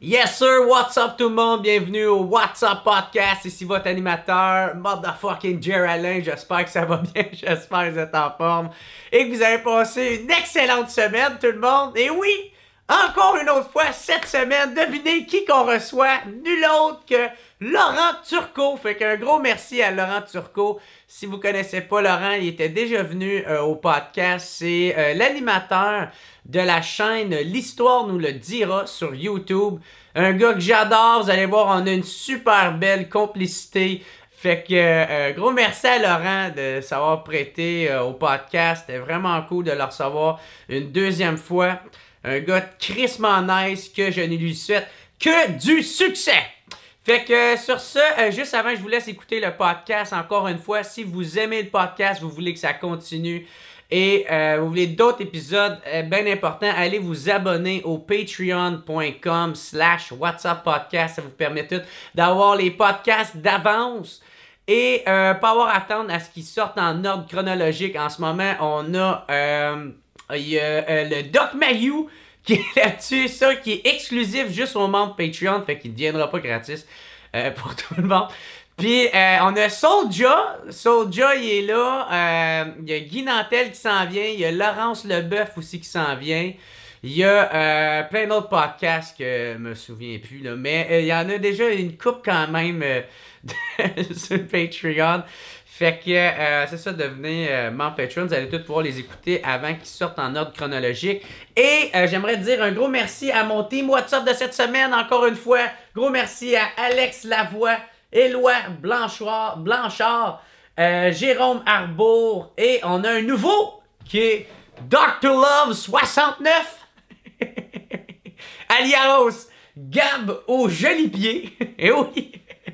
Yes sir, what's up tout le monde, bienvenue au What's Up Podcast, ici votre animateur, motherfucking Jerry Alain, j'espère que ça va bien, j'espère que vous êtes en forme et que vous avez passé une excellente semaine tout le monde, et oui, encore une autre fois cette semaine, devinez qui qu'on reçoit, nul autre que Laurent Turcot, fait qu'un gros merci à Laurent Turcot. Si vous connaissez pas Laurent, il était déjà venu au podcast, c'est l'animateur de la chaîne L'Histoire nous le dira sur YouTube. Un gars que j'adore, vous allez voir, on a une super belle complicité. Fait que gros merci à Laurent de s'avoir prêté au podcast. C'était vraiment cool de le recevoir une deuxième fois. Un gars crissement nice que je ne lui souhaite que du succès. Fait que sur ce, juste avant que je vous laisse écouter le podcast, encore une fois, si vous aimez le podcast, vous voulez que ça continue et vous voulez d'autres épisodes bien importants, allez vous abonner au patreon.com/whatsappodcast. Ça vous permet tout d'avoir les podcasts d'avance et pas avoir à attendre à ce qu'ils sortent en ordre chronologique. En ce moment, on a le Doc Mayou qui est là-dessus, ça, qui est exclusif juste aux membres Patreon, fait qu'il ne deviendra pas gratis pour tout le monde. Puis, on a Soulja, il est là, il y a Guy Nantel qui s'en vient, il y a Laurence Leboeuf aussi qui s'en vient, il y a plein d'autres podcasts que je me souviens plus, là, mais il y en a déjà une couple quand même sur le Patreon. Fait que c'est ça, devenez membre Patreon, vous allez tous pouvoir les écouter avant qu'ils sortent en ordre chronologique. Et j'aimerais dire un gros merci à mon team What's Up de cette semaine, encore une fois. Gros merci à Alex Lavoie, Éloi Blanchard, Jérôme Arbour, et on a un nouveau qui est Dr. Love 69, alias Gab au joli pied. Et oui!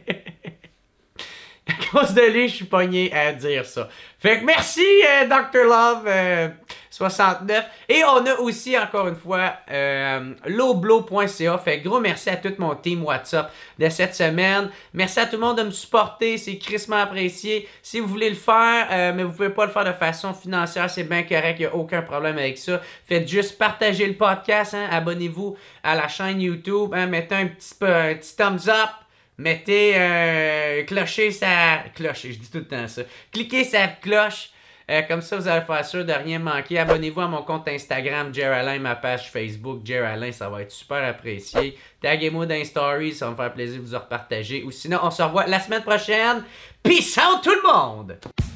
À cause de lui, je suis pogné à dire ça. Fait que merci, Dr. Love 69. Et on a aussi, encore une fois, loblo.ca. Fait que gros merci à tout mon team WhatsApp de cette semaine. Merci à tout le monde de me supporter. C'est crissement apprécié. Si vous voulez le faire, mais vous pouvez pas le faire de façon financière, c'est bien correct. Il n'y a aucun problème avec ça. Faites juste partager le podcast. Hein, abonnez-vous à la chaîne YouTube. Hein, mettez un petit thumbs up. Mettez clocher, je dis tout le temps ça. Cliquez sa cloche, comme ça vous allez faire sûr de rien manquer. Abonnez-vous à mon compte Instagram, Jerry Alain, ma page Facebook, Jerry Alain, ça va être super apprécié. Taguez-moi dans les stories, ça va me faire plaisir de vous en repartager. Ou sinon, on se revoit la semaine prochaine. Peace out tout le monde!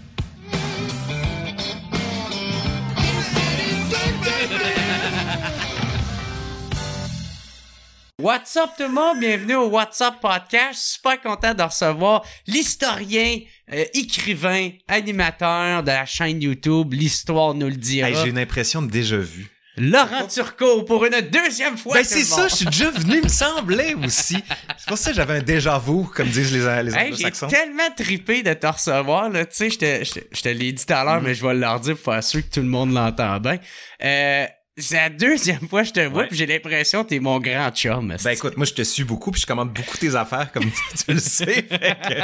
What's up tout le monde, bienvenue au What's Up Podcast, super content de recevoir l'historien, écrivain, animateur de la chaîne YouTube, L'Histoire nous le dira. Hey, j'ai une impression de déjà vu. Laurent Turcot pour une deuxième fois. Ben c'est ça, je suis déjà venu, me semblait aussi. C'est pour ça que j'avais un déjà-vu, comme disent les anglo-saxons. J'ai tellement trippé de te recevoir, là, tu sais, je te l'ai dit tout à l'heure, mais je vais leur dire pour faire sûr que tout le monde l'entend bien. C'est la deuxième fois que je te vois, puis j'ai l'impression que t'es mon grand chum. Ben écoute, moi je te suis beaucoup, puis je commande beaucoup tes affaires, comme tu le sais. Fait que...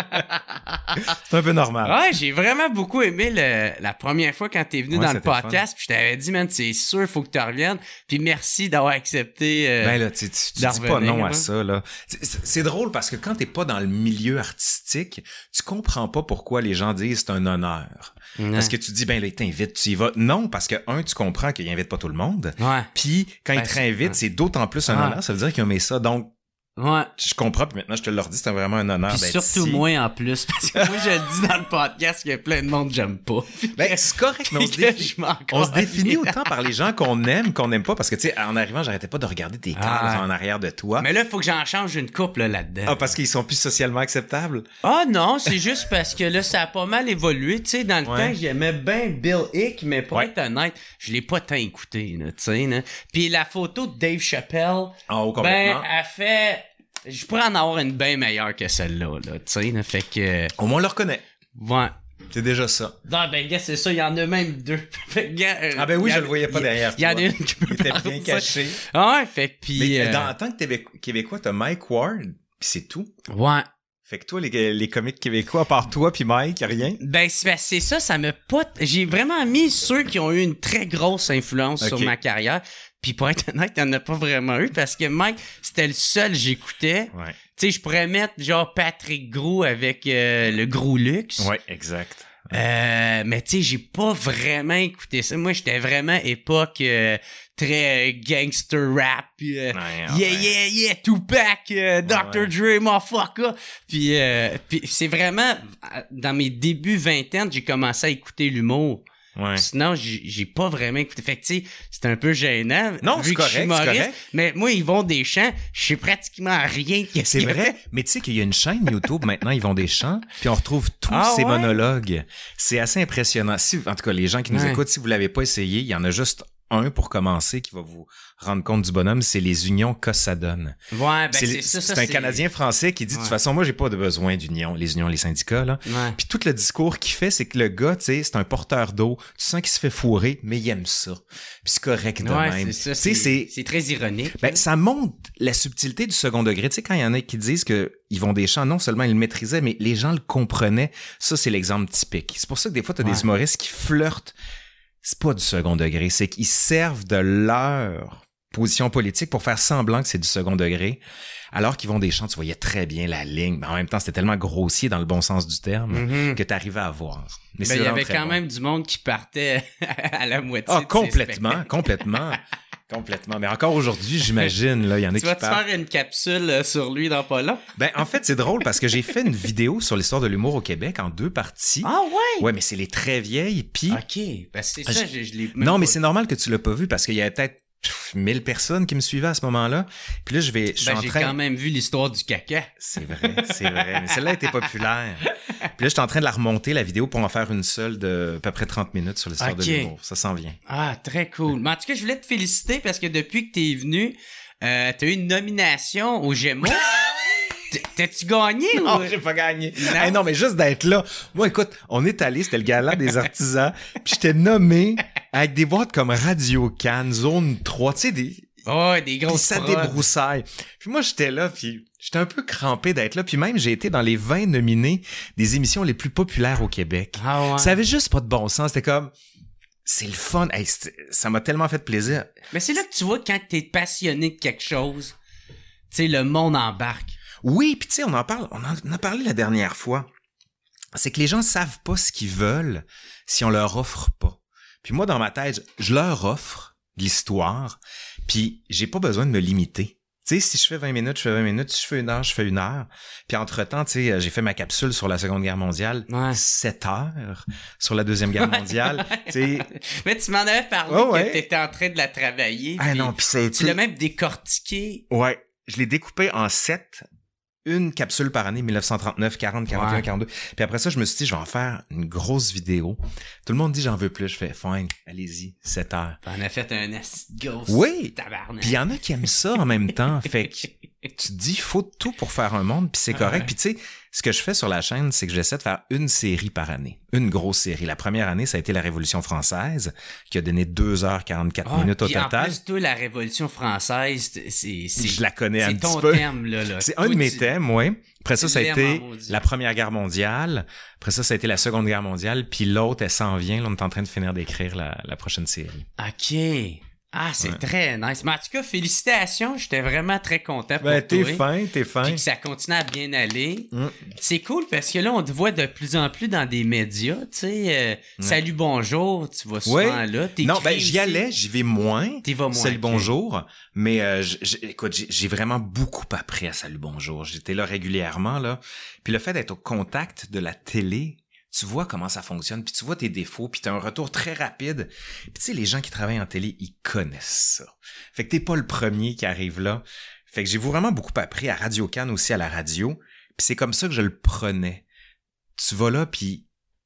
c'est un peu normal. Ouais, j'ai vraiment beaucoup aimé la première fois quand t'es venu dans le podcast, puis je t'avais dit, man, c'est sûr, faut que tu reviennes. Puis merci d'avoir accepté. Ben là, tu dis pas non à ça, là. C'est drôle parce que quand t'es pas dans le milieu artistique, tu comprends pas pourquoi les gens disent c'est un honneur. Parce que tu dis, ben là, il t'invite, tu y vas. Non, parce que, tu comprends qu'il invite pas tout le monde. Ouais. Puis, quand il te réinvite, c'est d'autant plus un honneur. Ça veut dire qu'il a aimé ça. Donc, je comprends. Puis maintenant, je te le redis, c'est vraiment un honneur d'être surtout ici. Moi, en plus. Parce que moi, je le dis dans le podcast qu'il y a plein de monde que j'aime pas. Ben, c'est correct, mais on se définit autant par les gens qu'on aime pas. Parce que, tu sais, en arrivant, j'arrêtais pas de regarder tes cases en arrière de toi. Mais là, il faut que j'en change une couple là-dedans. Ah, parce qu'ils sont plus socialement acceptables? Ah non, c'est juste parce que là, ça a pas mal évolué. Tu sais, dans le temps, j'aimais bien Bill Hick, mais pour être honnête, je l'ai pas tant écouté, tu sais. Puis la photo de Dave Chappelle, elle fait... Je pourrais en avoir une bien meilleure que celle-là, là, tu sais, fait que... Au moins, on le reconnaît. Ouais. C'est déjà ça. Non, ben, gars, c'est ça, il y en a même deux. Ah ben oui, je le voyais pas derrière toi. Il y en a une qui peut était bien caché. Ah ouais, fait que pis... Mais en tant que Québécois, t'as Mike Ward, pis c'est tout. Ouais. Fait que toi, les comiques québécois, à part toi pis Mike, y'a rien? Ben, c'est ça, ça me pas... J'ai vraiment mis ceux qui ont eu une très grosse influence sur ma carrière. Puis pour être honnête, il n'y en a pas vraiment eu parce que Mike, c'était le seul que j'écoutais. Ouais. Tu sais, je pourrais mettre genre Patrick Gros avec le Gros Luxe. Ouais, exact. Mais tu sais, j'ai pas vraiment écouté ça. Moi, j'étais vraiment époque très gangster rap. Yeah, Tupac, Dr. Dre, motherfucker. Puis c'est vraiment, dans mes débuts vingtaine, j'ai commencé à écouter l'humour. Ouais. Sinon, j'ai pas vraiment écouté. Fait que tu sais, c'est un peu gênant. Non, c'est correct, c'est correct. Mais moi, Yvon Deschamps, je sais pratiquement rien. C'est vrai, mais tu sais qu'il y a une chaîne YouTube maintenant, Yvon Deschamps, puis on retrouve tous ses monologues. C'est assez impressionnant. En tout cas, les gens qui nous écoutent, si vous l'avez pas essayé, il y en a juste un pour commencer qui va vous rendre compte du bonhomme, c'est les unions que ça donne. Ouais, ben c'est ça. C'est un Canadien français qui dit, de toute façon, moi, j'ai pas de besoin d'unions, les unions, les syndicats, là. Ouais. Puis tout le discours qu'il fait, c'est que le gars, tu sais, c'est un porteur d'eau. Tu sens qu'il se fait fourrer, mais il aime ça. Puis c'est correct de même. C'est ça. C'est très ironique. Ben, ça montre la subtilité du second degré. Tu sais, quand il y en a qui disent que Yvon Deschamps, non seulement il le maîtrisait, mais les gens le comprenaient. Ça, c'est l'exemple typique. C'est pour ça que des fois, t'as des humoristes qui flirtent. C'est pas du second degré, c'est qu'ils servent de leur position politique pour faire semblant que c'est du second degré, alors qu'Yvon Deschamps, tu voyais très bien la ligne, mais en même temps, c'était tellement grossier dans le bon sens du terme que t'arrivais à voir. Mais il y avait quand même du monde qui partait à la moitié. Ah, complètement. Complètement. Mais encore aujourd'hui, j'imagine, là, il y en a qui partent. Tu vas te faire une capsule sur lui dans pas long? Ben, en fait, c'est drôle parce que j'ai fait une vidéo sur l'histoire de l'humour au Québec en 2 parties. Ah ouais? Ouais, mais c'est les très vieilles, puis... OK, ben c'est ça, je l'ai... Non, mais c'est normal que tu l'as pas vu parce qu'il y avait peut-être 1000 personnes qui me suivaient à ce moment-là. Puis là, j'ai quand même vu l'histoire du caca. C'est vrai. Mais celle-là était populaire. Puis là, j'étais en train de la remonter, la vidéo, pour en faire une seule de à peu près 30 minutes sur l'histoire de l'humour. Ça s'en vient. Ah, très cool. Mais en tout cas, je voulais te féliciter parce que depuis que t'es venu, t'as eu une nomination aux Gémeaux. T'as-tu gagné? Non, j'ai pas gagné. Non, mais juste d'être là. Moi, écoute, on est allé, c'était le gala des artisans, puis j'étais nommé avec des boîtes comme Radio Cannes, Zone 3, tu sais, des grosses ça débroussaille. Puis moi, j'étais là, puis j'étais un peu crampé d'être là, puis même j'ai été dans les 20 nominés des émissions les plus populaires au Québec. Ah ouais. Ça avait juste pas de bon sens, c'était comme... C'est le fun. Hey, ça m'a tellement fait plaisir. Mais c'est là que tu vois, quand t'es passionné de quelque chose, tu sais, le monde embarque. Oui, puis tu sais, on en a parlé la dernière fois. C'est que les gens savent pas ce qu'ils veulent si on leur offre pas. Puis moi, dans ma tête, je leur offre de l'histoire, puis j'ai pas besoin de me limiter. Tu sais, si je fais 20 minutes, je fais 20 minutes. Si je fais 1 heure, je fais 1 heure. Puis entre-temps, tu sais, j'ai fait ma capsule sur la Seconde Guerre mondiale. 7 heures sur la Deuxième Guerre mondiale. Tu sais. Mais tu m'en avais parlé que t'étais en train de la travailler. Ah non, puis c'est... Tu l'as même décortiqué. Ouais. Je l'ai découpé en 7. Une capsule par année, 1939, 40, 41, 42. Puis après ça, je me suis dit, je vais en faire une grosse vidéo. Tout le monde dit, j'en veux plus. Je fais, fine, allez-y, 7 heures. T'en as fait un acide ghost. Oui! Tabarnak. Puis il y en a qui aiment ça en même temps. Fait que tu te dis, faut tout pour faire un monde, puis c'est correct. Puis tu sais, ce que je fais sur la chaîne, c'est que j'essaie de faire une série par année. Une grosse série. La première année, ça a été la Révolution française, qui a donné 2h44 minutes au total. En plus, toi, la Révolution française, je la connais un petit peu. C'est ton thème, là. C'est un de mes thèmes, oui. Après ça, ça a été la Première Guerre mondiale. Après ça, ça a été la Seconde Guerre mondiale. Puis l'autre, elle s'en vient. Là, on est en train de finir d'écrire la prochaine série. OK. Ah, c'est très nice. Mais en tout cas, félicitations. J'étais vraiment très content pour toi. T'es fin. Puis que ça continue à bien aller. C'est cool parce que là, on te voit de plus en plus dans des médias. Tu sais, Salut, bonjour, tu vas souvent là. Non, j'y allais, j'y vais moins. T'y vas moins. Salut, bonjour. Mais écoute, j'ai vraiment beaucoup appris à Salut, bonjour. J'étais là régulièrement, là. Puis le fait d'être au contact de la télé, tu vois comment ça fonctionne, puis tu vois tes défauts, puis t'as un retour très rapide. Puis tu sais, les gens qui travaillent en télé, ils connaissent ça. Fait que t'es pas le premier qui arrive là. Fait que j'ai vraiment beaucoup appris à Radio Cannes aussi, à la radio. Puis c'est comme ça que je le prenais. Tu vas là, puis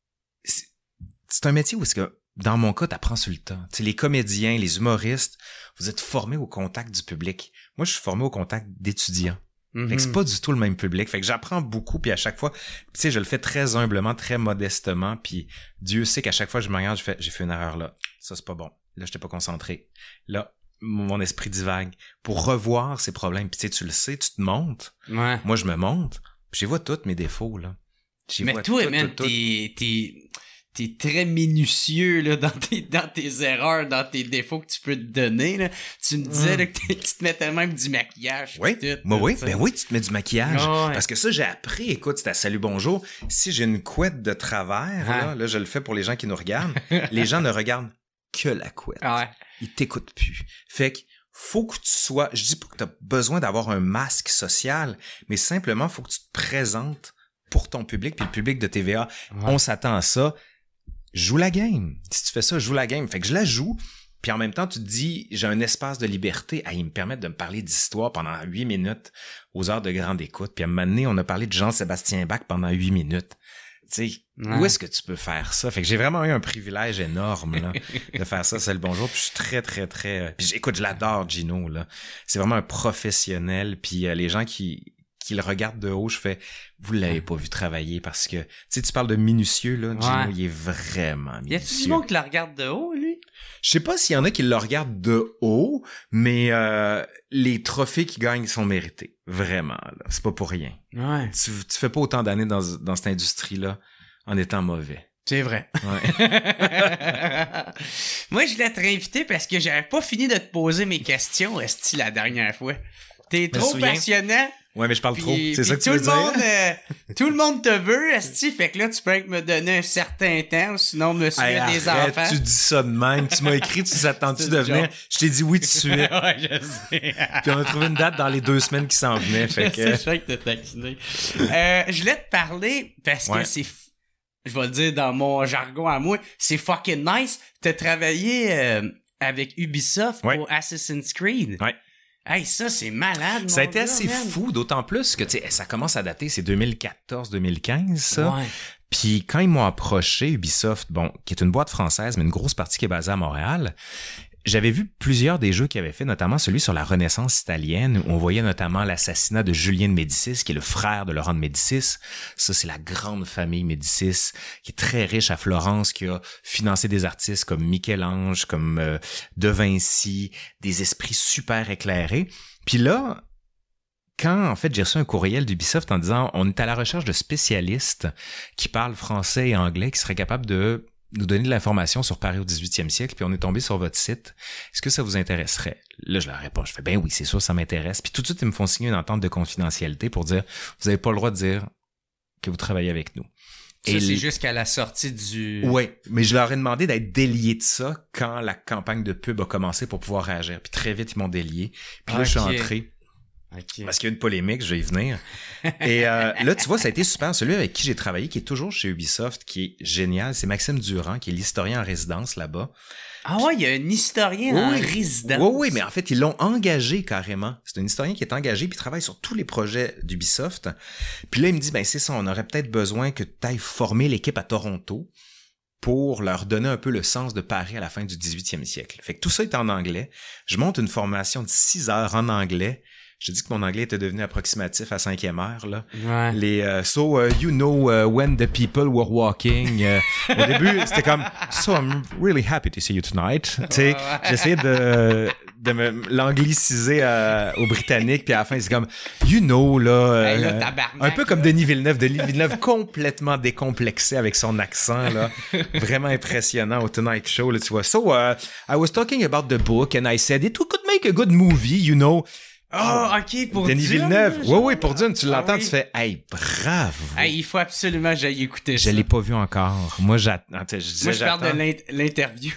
c'est un métier où est-ce que, dans mon cas, t'apprends sur le temps. Tu sais, les comédiens, les humoristes, vous êtes formés au contact du public. Moi, je suis formé au contact d'étudiants. Fait que c'est pas du tout le même public. Fait que j'apprends beaucoup, puis à chaque fois, tu sais, je le fais très humblement, très modestement, puis Dieu sait qu'à chaque fois que je me regarde, j'ai fait une erreur là. Ça, c'est pas bon. Là, j'étais pas concentré. Là, mon esprit divague. Pour revoir ces problèmes, puis tu sais, tu te montes. Ouais. Moi, je me monte, puis j'y vois tous mes défauts, là. Mais toi, man, t'es t'es très minutieux là dans tes erreurs, dans tes défauts que tu peux te donner là. Tu me disais là, que tu te mettais même du maquillage. Oui, tout, moi oui, ben oui, tu te mets du maquillage. Oh, ouais. Parce que ça, j'ai appris, écoute, c'était à Salut Bonjour. Si j'ai une couette de travers, là, je le fais pour les gens qui nous regardent, les gens ne regardent que la couette. Ouais. Ils t'écoutent plus. Fait que faut que tu sois, je dis pas que t'as besoin d'avoir un masque social, mais simplement faut que tu te présentes pour ton public, puis le public de TVA, on s'attend à ça. Joue la game. Si tu fais ça, joue la game. Fait que je la joue, puis en même temps, tu te dis, j'ai un espace de liberté. Ils me permettent de me parler d'histoire pendant 8 minutes aux heures de grande écoute. Puis à un moment donné, on a parlé de Jean-Sébastien Bach pendant 8 minutes. Tu sais, où est-ce que tu peux faire ça? Fait que j'ai vraiment eu un privilège énorme là, de faire ça, c'est le bonjour. Puis je suis très, très, très... Puis écoute, je l'adore, Gino. Là. C'est vraiment un professionnel. Puis les gens qui le regardent de haut, je fais, vous l'avez pas vu travailler parce que, tu sais, tu parles de minutieux, là, Gino, il est vraiment minutieux. Y a-tu du monde qui le regarde de haut, lui? Je sais pas s'il y en a qui le regardent de haut, mais les trophées qu'il gagne sont mérités. Vraiment, là. C'est pas pour rien. Ouais. Tu fais pas autant d'années dans cette industrie-là en étant mauvais. C'est vrai. Ouais. Moi, je voulais te réinviter parce que j'avais pas fini de te poser mes questions, esti, la dernière fois. T'es trop passionnant. Ouais, mais je parle trop. C'est ça que tu veux dire? Tout le monde te veut, esti. Fait que là, tu peux me donner un certain temps, sinon monsieur a des enfants. Tu dis ça de même. Tu m'as écrit, tu t'attends-tu de venir? Je t'ai dit oui tout de suite. Ouais, je sais. Puis on a trouvé une date dans les 2 semaines qui s'en venaient. Fait que... C'est vrai que t'as taquiné. Je voulais te parler parce que c'est... Je vais le dire dans mon jargon à moi. C'est fucking nice. T'as travaillé avec Ubisoft pour Assassin's Creed. Ouais. Hey, ça, c'est malade, ça a été assez fou, d'autant plus que, tu sais, ça commence à dater, c'est 2014-2015, ça. Ouais. Puis quand ils m'ont approché, Ubisoft, bon, qui est une boîte française, mais une grosse partie qui est basée à Montréal, j'avais vu plusieurs des jeux qu'ils avaient fait, notamment celui sur la Renaissance italienne, où on voyait notamment l'assassinat de Julien de Médicis, qui est le frère de Laurent de Médicis. Ça, c'est la grande famille Médicis, qui est très riche à Florence, qui a financé des artistes comme Michel-Ange, comme De Vinci, des esprits super éclairés. Puis là, quand, en fait, j'ai reçu un courriel d'Ubisoft en disant « On est à la recherche de spécialistes qui parlent français et anglais, qui seraient capables de nous donner de l'information sur Paris au 18e siècle, puis on est tombé sur votre site. Est-ce que ça vous intéresserait? » Là, je leur réponds, je fais, ben oui, c'est sûr, ça m'intéresse. Puis tout de suite, ils me font signer une entente de confidentialité pour dire, vous n'avez pas le droit de dire que vous travaillez avec nous. Ça, et c'est jusqu'à la sortie du... Oui, mais je leur ai demandé d'être déliés de ça quand la campagne de pub a commencé pour pouvoir réagir. Puis très vite, ils m'ont délié. Puis là, je suis entré. Okay. Parce qu'il y a une polémique, je vais y venir. Et là, tu vois, ça a été super. Celui avec qui j'ai travaillé, qui est toujours chez Ubisoft, qui est génial, c'est Maxime Durand, qui est l'historien en résidence là-bas. Ah ouais, il y a un historien en résidence. Oui, mais en fait, ils l'ont engagé carrément. C'est un historien qui est engagé puis travaille sur tous les projets d'Ubisoft. Puis là, il me dit, ben c'est ça, on aurait peut-être besoin que tu ailles former l'équipe à Toronto pour leur donner un peu le sens de Paris à la fin du 18e siècle. Fait que tout ça est en anglais. Je monte une formation de 6 heures en anglais. J'ai dit que mon anglais était devenu approximatif à 5e heure, là. Ouais. Les, you know, when the people were walking. Au début, c'était comme, so I'm really happy to see you tonight. Tu sais, j'essayais de me l'angliciser aux Britanniques, puis à la fin, c'est comme, you know, là, un peu comme Denis Villeneuve. Denis Villeneuve complètement décomplexé avec son accent, là. Vraiment impressionnant au Tonight Show, là, tu vois. So, I was talking about the book, and I said, it could make a good movie, you know. Oh, ok, pour Denis Dune. Villeneuve. Oui, pour Dune, tu l'entends, tu fais, hey, bravo. Hey, il faut absolument que j'aille écouter ça. Je l'ai pas vu encore. Moi, je parle de l'interview.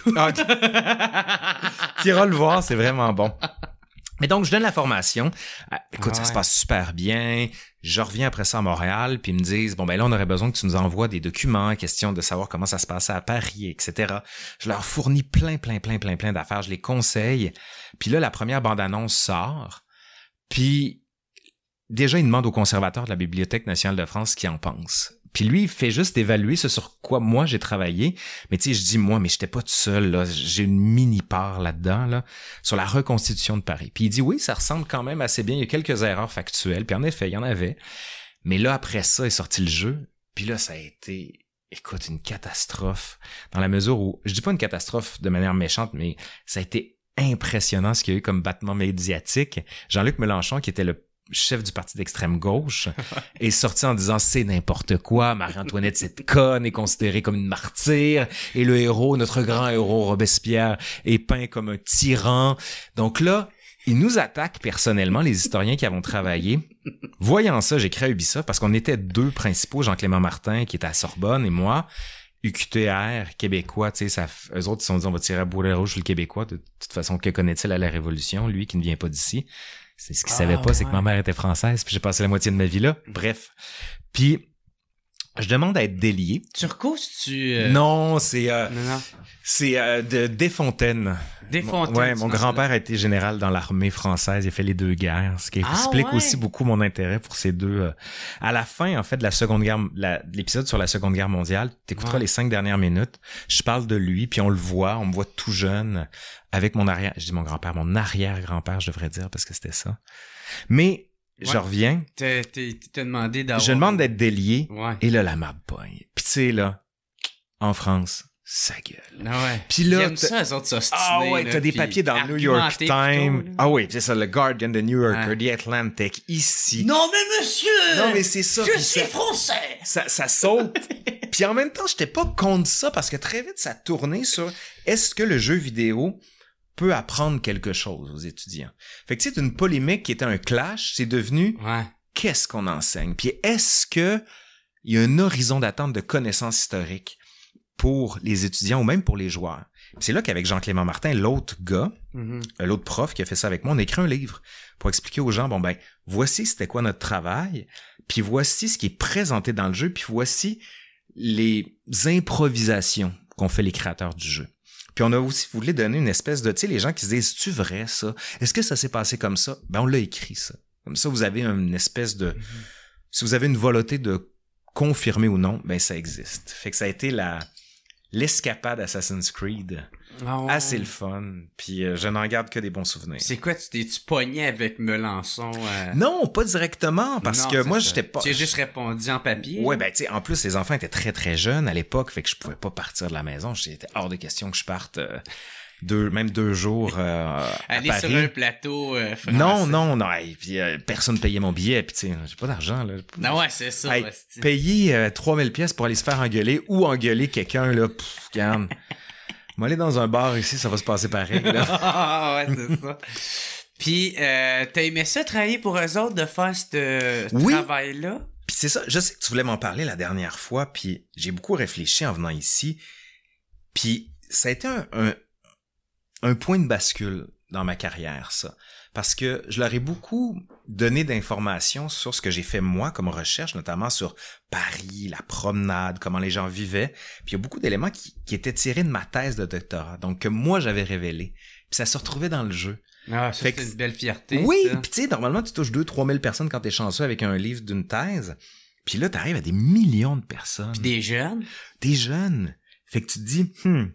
Tu iras le voir, c'est vraiment bon. Mais donc, je donne la formation. Écoute, ça se passe super bien. Je reviens après ça à Montréal, puis ils me disent, bon, ben là, on aurait besoin que tu nous envoies des documents, question de savoir comment ça se passait à Paris, etc. Je leur fournis plein d'affaires. Je les conseille. Puis là, la première bande-annonce sort. Puis, déjà, il demande au conservateur de la Bibliothèque nationale de France ce qu'il en pense. Puis lui, il fait juste évaluer ce sur quoi moi j'ai travaillé. Mais tu sais, je dis moi, mais j'étais pas tout seul, là. J'ai une mini-part là-dedans, là, sur la reconstitution de Paris. Puis il dit oui, ça ressemble quand même assez bien. Il y a quelques erreurs factuelles. Puis en effet, il y en avait. Mais là, après ça, est sorti le jeu. Puis là, ça a été, écoute, une catastrophe. Dans la mesure où, je dis pas une catastrophe de manière méchante, mais ça a été impressionnant ce qu'il y a eu comme battement médiatique. Jean-Luc Mélenchon, qui était chef du parti d'extrême gauche, est sorti en disant c'est n'importe quoi, Marie-Antoinette cette conne est considérée comme une martyre et le héros, notre grand héros Robespierre est peint comme un tyran. Donc là, il nous attaque personnellement, les historiens qui avons travaillé. Voyant ça, j'ai créé Ubisoft parce qu'on était deux principaux, Jean-Clément Martin qui était à Sorbonne et moi, UQTR, québécois, tu sais, eux autres ils se sont dit on va tirer à boulet rouge sur le québécois. De toute façon, que connaît-il à la Révolution, lui qui ne vient pas d'ici? C'est ce qu'il savait pas, c'est que ma mère était française, puis j'ai passé la moitié de ma vie là. Bref. Puis, je demande à être délié. Turcot, Non, c'est de Desfontaines. Desfontaines. Ouais, mon grand-père a été général dans l'armée française, il a fait les deux guerres, ce qui explique aussi beaucoup mon intérêt pour ces deux. À la fin, en fait, de la Seconde Guerre, l'épisode sur la Seconde Guerre mondiale, t'écouteras les 5 dernières minutes. Je parle de lui, puis on me voit tout jeune, avec mon arrière-grand-père, je devrais dire, parce que c'était ça. Mais je reviens. T'as demandé d'avoir... Je demande d'être délié, et là, la map pogne. Puis tu sais, là, en France, sa gueule. Ah ouais. Puis là, j'aime ça, eux autres s'ostiner. Ah ouais, t'as des papiers dans le New York Times. Ah oui, c'est ça, le Guardian, the New Yorker, The Atlantic, ici. Non mais monsieur! Non mais c'est ça. Je suis français! Ça saute. Puis en même temps, j'étais pas contre ça parce que très vite, ça tournait sur est-ce que le jeu vidéo peut apprendre quelque chose aux étudiants. Fait que c'est une polémique qui était un clash, c'est devenu qu'est-ce qu'on enseigne? Puis est-ce que il y a un horizon d'attente de connaissances historiques pour les étudiants ou même pour les joueurs? Puis c'est là qu'avec Jean-Clément Martin, l'autre gars, l'autre prof qui a fait ça avec moi, on a écrit un livre pour expliquer aux gens, voici c'était quoi notre travail, puis voici ce qui est présenté dans le jeu, puis voici les improvisations qu'ont fait les créateurs du jeu. Puis on a aussi voulu donner une espèce de, tu sais, les gens qui se disent, c'est-tu vrai ça? Est-ce que ça s'est passé comme ça? On l'a écrit ça. Comme ça, vous avez une espèce de, si vous avez une volonté de confirmer ou non, ça existe. Fait que ça a été l'escapade Assassin's Creed. Assez le fun. Puis je n'en garde que des bons souvenirs. C'est quoi, t'es-tu pogné avec Melançon? Non, pas directement, parce que moi, j'étais pas... Tu as juste répondu en papier? Ouais, tu sais, en plus, les enfants étaient très, très jeunes à l'époque, fait que je pouvais pas partir de la maison. C'était hors de question que je parte même 2 jours à aller Paris. Sur un plateau français. Non. Et puis personne payait mon billet, puis tu sais, j'ai pas d'argent, là. Non, c'est ça. Payer 3000 pièces pour aller se faire engueuler ou engueuler quelqu'un, là, regarde... On va aller dans un bar ici, ça va se passer pareil, là. Ouais, c'est ça. Puis, t'as aimé ça, travailler pour eux autres, de faire ce travail-là? Puis c'est ça, je sais que tu voulais m'en parler la dernière fois, puis j'ai beaucoup réfléchi en venant ici. Puis ça a été un point de bascule dans ma carrière, ça. Parce que je leur ai beaucoup donné d'informations sur ce que j'ai fait moi comme recherche, notamment sur Paris, la promenade, comment les gens vivaient. Puis il y a beaucoup d'éléments qui étaient tirés de ma thèse de doctorat, donc que moi j'avais révélé. Puis ça se retrouvait dans le jeu. Ah, ça, c'est une belle fierté. Oui, puis tu sais, normalement tu touches 2-3 000 personnes quand t'es chanceux avec un livre d'une thèse. Puis là, t'arrives à des millions de personnes. Puis des jeunes. Des jeunes. Fait que tu te dis,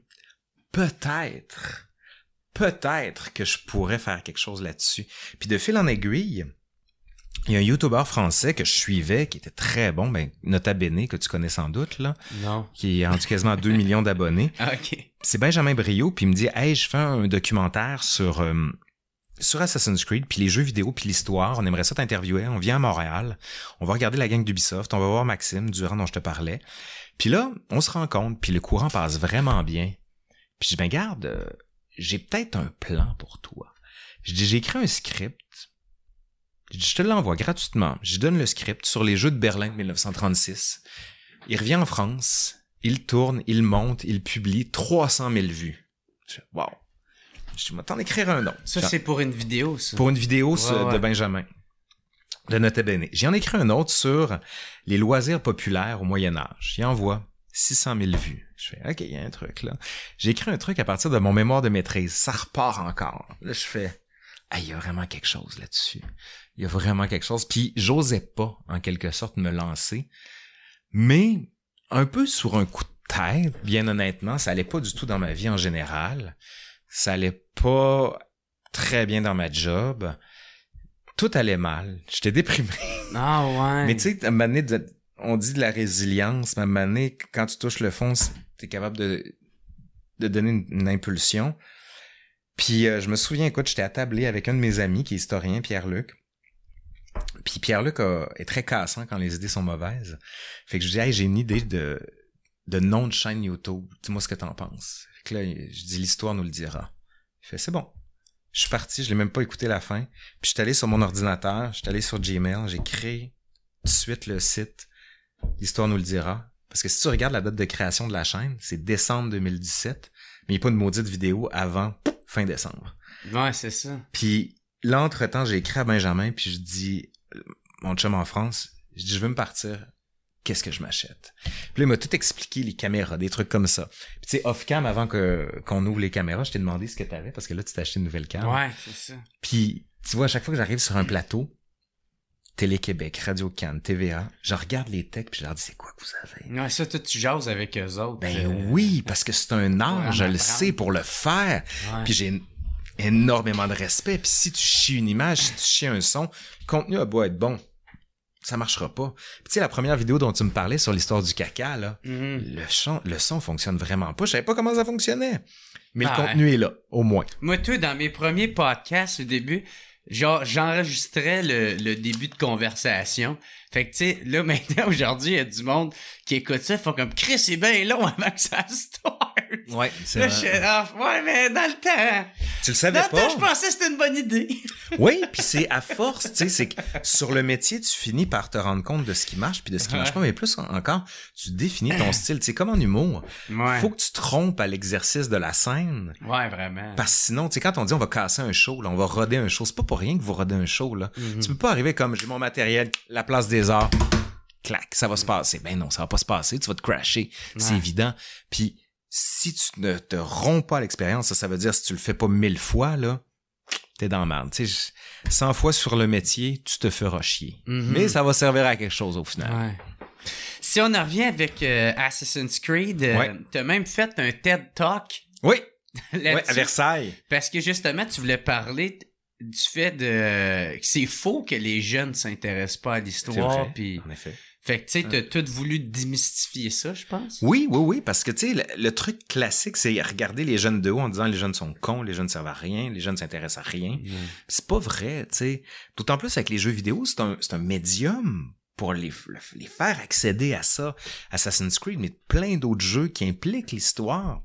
peut-être que je pourrais faire quelque chose là-dessus. Puis de fil en aiguille, il y a un YouTuber français que je suivais, qui était très bon, Nota Bene, que tu connais sans doute, là. Non. Qui est rendu quasiment à 2 millions d'abonnés. OK. C'est Benjamin Brio, puis il me dit, hey, je fais un documentaire sur Assassin's Creed, puis les jeux vidéo, puis l'histoire. On aimerait ça t'interviewer. On vient à Montréal. On va regarder la gang d'Ubisoft. On va voir Maxime Durand dont je te parlais. Puis là, on se rencontre, puis le courant passe vraiment bien. Puis je dis, garde, j'ai peut-être un plan pour toi. Je dis, j'ai écrit un script. Je dis, je te l'envoie gratuitement. Je donne le script sur les Jeux de Berlin de 1936. Il revient en France. Il tourne, il monte, il publie 300 000 vues. Je dis, wow. Je dis, t'en écrire un autre. Ça, c'est pour une vidéo, ça. Pour une vidéo de Benjamin. De Nota Bene. J'en ai écrit un autre sur les loisirs populaires au Moyen-Âge. Il envoie 600 000 vues. Je fais, OK, il y a un truc, là. J'ai écrit un truc à partir de mon mémoire de maîtrise. Ça repart encore. Là, je fais, il y a vraiment quelque chose là-dessus. Il y a vraiment quelque chose. Puis, j'osais pas, en quelque sorte, me lancer. Mais, un peu sur un coup de tête, bien honnêtement, ça allait pas du tout dans ma vie en général. Ça allait pas très bien dans ma job. Tout allait mal. J'étais déprimé. Ah ouais. Mais tu sais, à un moment donné, on dit de la résilience, mais à un moment donné, quand tu touches le fond, t'es capable de donner une impulsion. Puis je me souviens, écoute, j'étais attablé avec un de mes amis qui est historien, Pierre-Luc. Puis Pierre-Luc est très cassant quand les idées sont mauvaises. Fait que je dis, hey, j'ai une idée de nom de chaîne YouTube. Dis-moi ce que t'en penses. Fait que là, je dis, l'histoire nous le dira. Il fait, c'est bon. Je suis parti, je l'ai même pas écouté la fin. Puis je suis allé sur mon ordinateur, je suis allé sur Gmail, j'ai créé tout de suite le site. L'histoire nous le dira. Parce que si tu regardes la date de création de la chaîne, c'est décembre 2017, mais il n'y a pas de maudite vidéo avant fin décembre. Ouais, c'est ça. Puis là, entre-temps, j'ai écrit à Benjamin, puis je dis, mon chum en France, je dis, je veux me partir, qu'est-ce que je m'achète? Puis là, il m'a tout expliqué, les caméras, des trucs comme ça. Puis tu sais, off-cam, avant qu'on ouvre les caméras, je t'ai demandé ce que t'avais, parce que là, tu t'as acheté une nouvelle cam. Ouais, c'est ça. Puis, tu vois, à chaque fois que j'arrive sur un plateau, Télé-Québec, Radio-Can, TVA, je regarde les techs puis je leur dis, c'est quoi que vous avez? Ouais, ça, toi, tu jases avec eux autres. Ben oui, parce que c'est un art, je le sais, pour le faire. Ouais. Puis j'ai énormément de respect. Puis si tu chies une image, si tu chies un son, le contenu a beau être bon, ça marchera pas. Puis tu sais, la première vidéo dont tu me parlais sur l'histoire du caca, là, le son fonctionne vraiment pas. Je savais pas comment ça fonctionnait. Mais le contenu est là, au moins. Moi, toi, dans mes premiers podcasts, au début, genre, j'enregistrais le début de conversation. Fait que, tu sais, là, maintenant, aujourd'hui, il y a du monde qui écoute ça, font comme, Chris, c'est bien long avant que ça start. Ouais, c'est là, je suis ouais, mais dans le temps. Tu le savais pas? Dans le temps, je pensais que c'était une bonne idée. Oui, puis c'est à force, tu sais, c'est que sur le métier, tu finis par te rendre compte de ce qui marche puis de ce qui marche pas, mais plus encore, tu définis ton style. Tu sais, comme en humour, faut que tu te trompes à l'exercice de la scène. Ouais, vraiment. Parce que sinon, tu sais, quand on dit on va casser un show, là, on va roder un show, c'est pas pour rien que vous rodez un show, là. Tu peux pas arriver comme, j'ai mon matériel, la place des arts, clac, ça va se passer. Ben non, ça va pas se passer, tu vas te crasher, c'est évident. Puis si tu ne te romps pas à l'expérience, ça veut dire si tu le fais pas 1000 fois, là, t'es dans la merde. Tu sais, 100 fois sur le métier, tu te feras chier. Mais ça va servir à quelque chose au final. Ouais. Si on en revient avec Assassin's Creed, t'as même fait un TED Talk. Oui. À Versailles. Parce que justement, tu voulais parler du fait de que c'est faux que les jeunes s'intéressent pas à l'histoire. Puis en effet. Fait que, tu sais, t'as tout voulu démystifier ça, je pense. Oui, parce que, tu sais, le truc classique, c'est regarder les jeunes de haut en disant les jeunes sont cons, les jeunes servent à rien, les jeunes s'intéressent à rien. C'est pas vrai, tu sais. D'autant plus avec les jeux vidéo, c'est un médium pour les faire accéder à ça. Assassin's Creed, mais plein d'autres jeux qui impliquent l'histoire,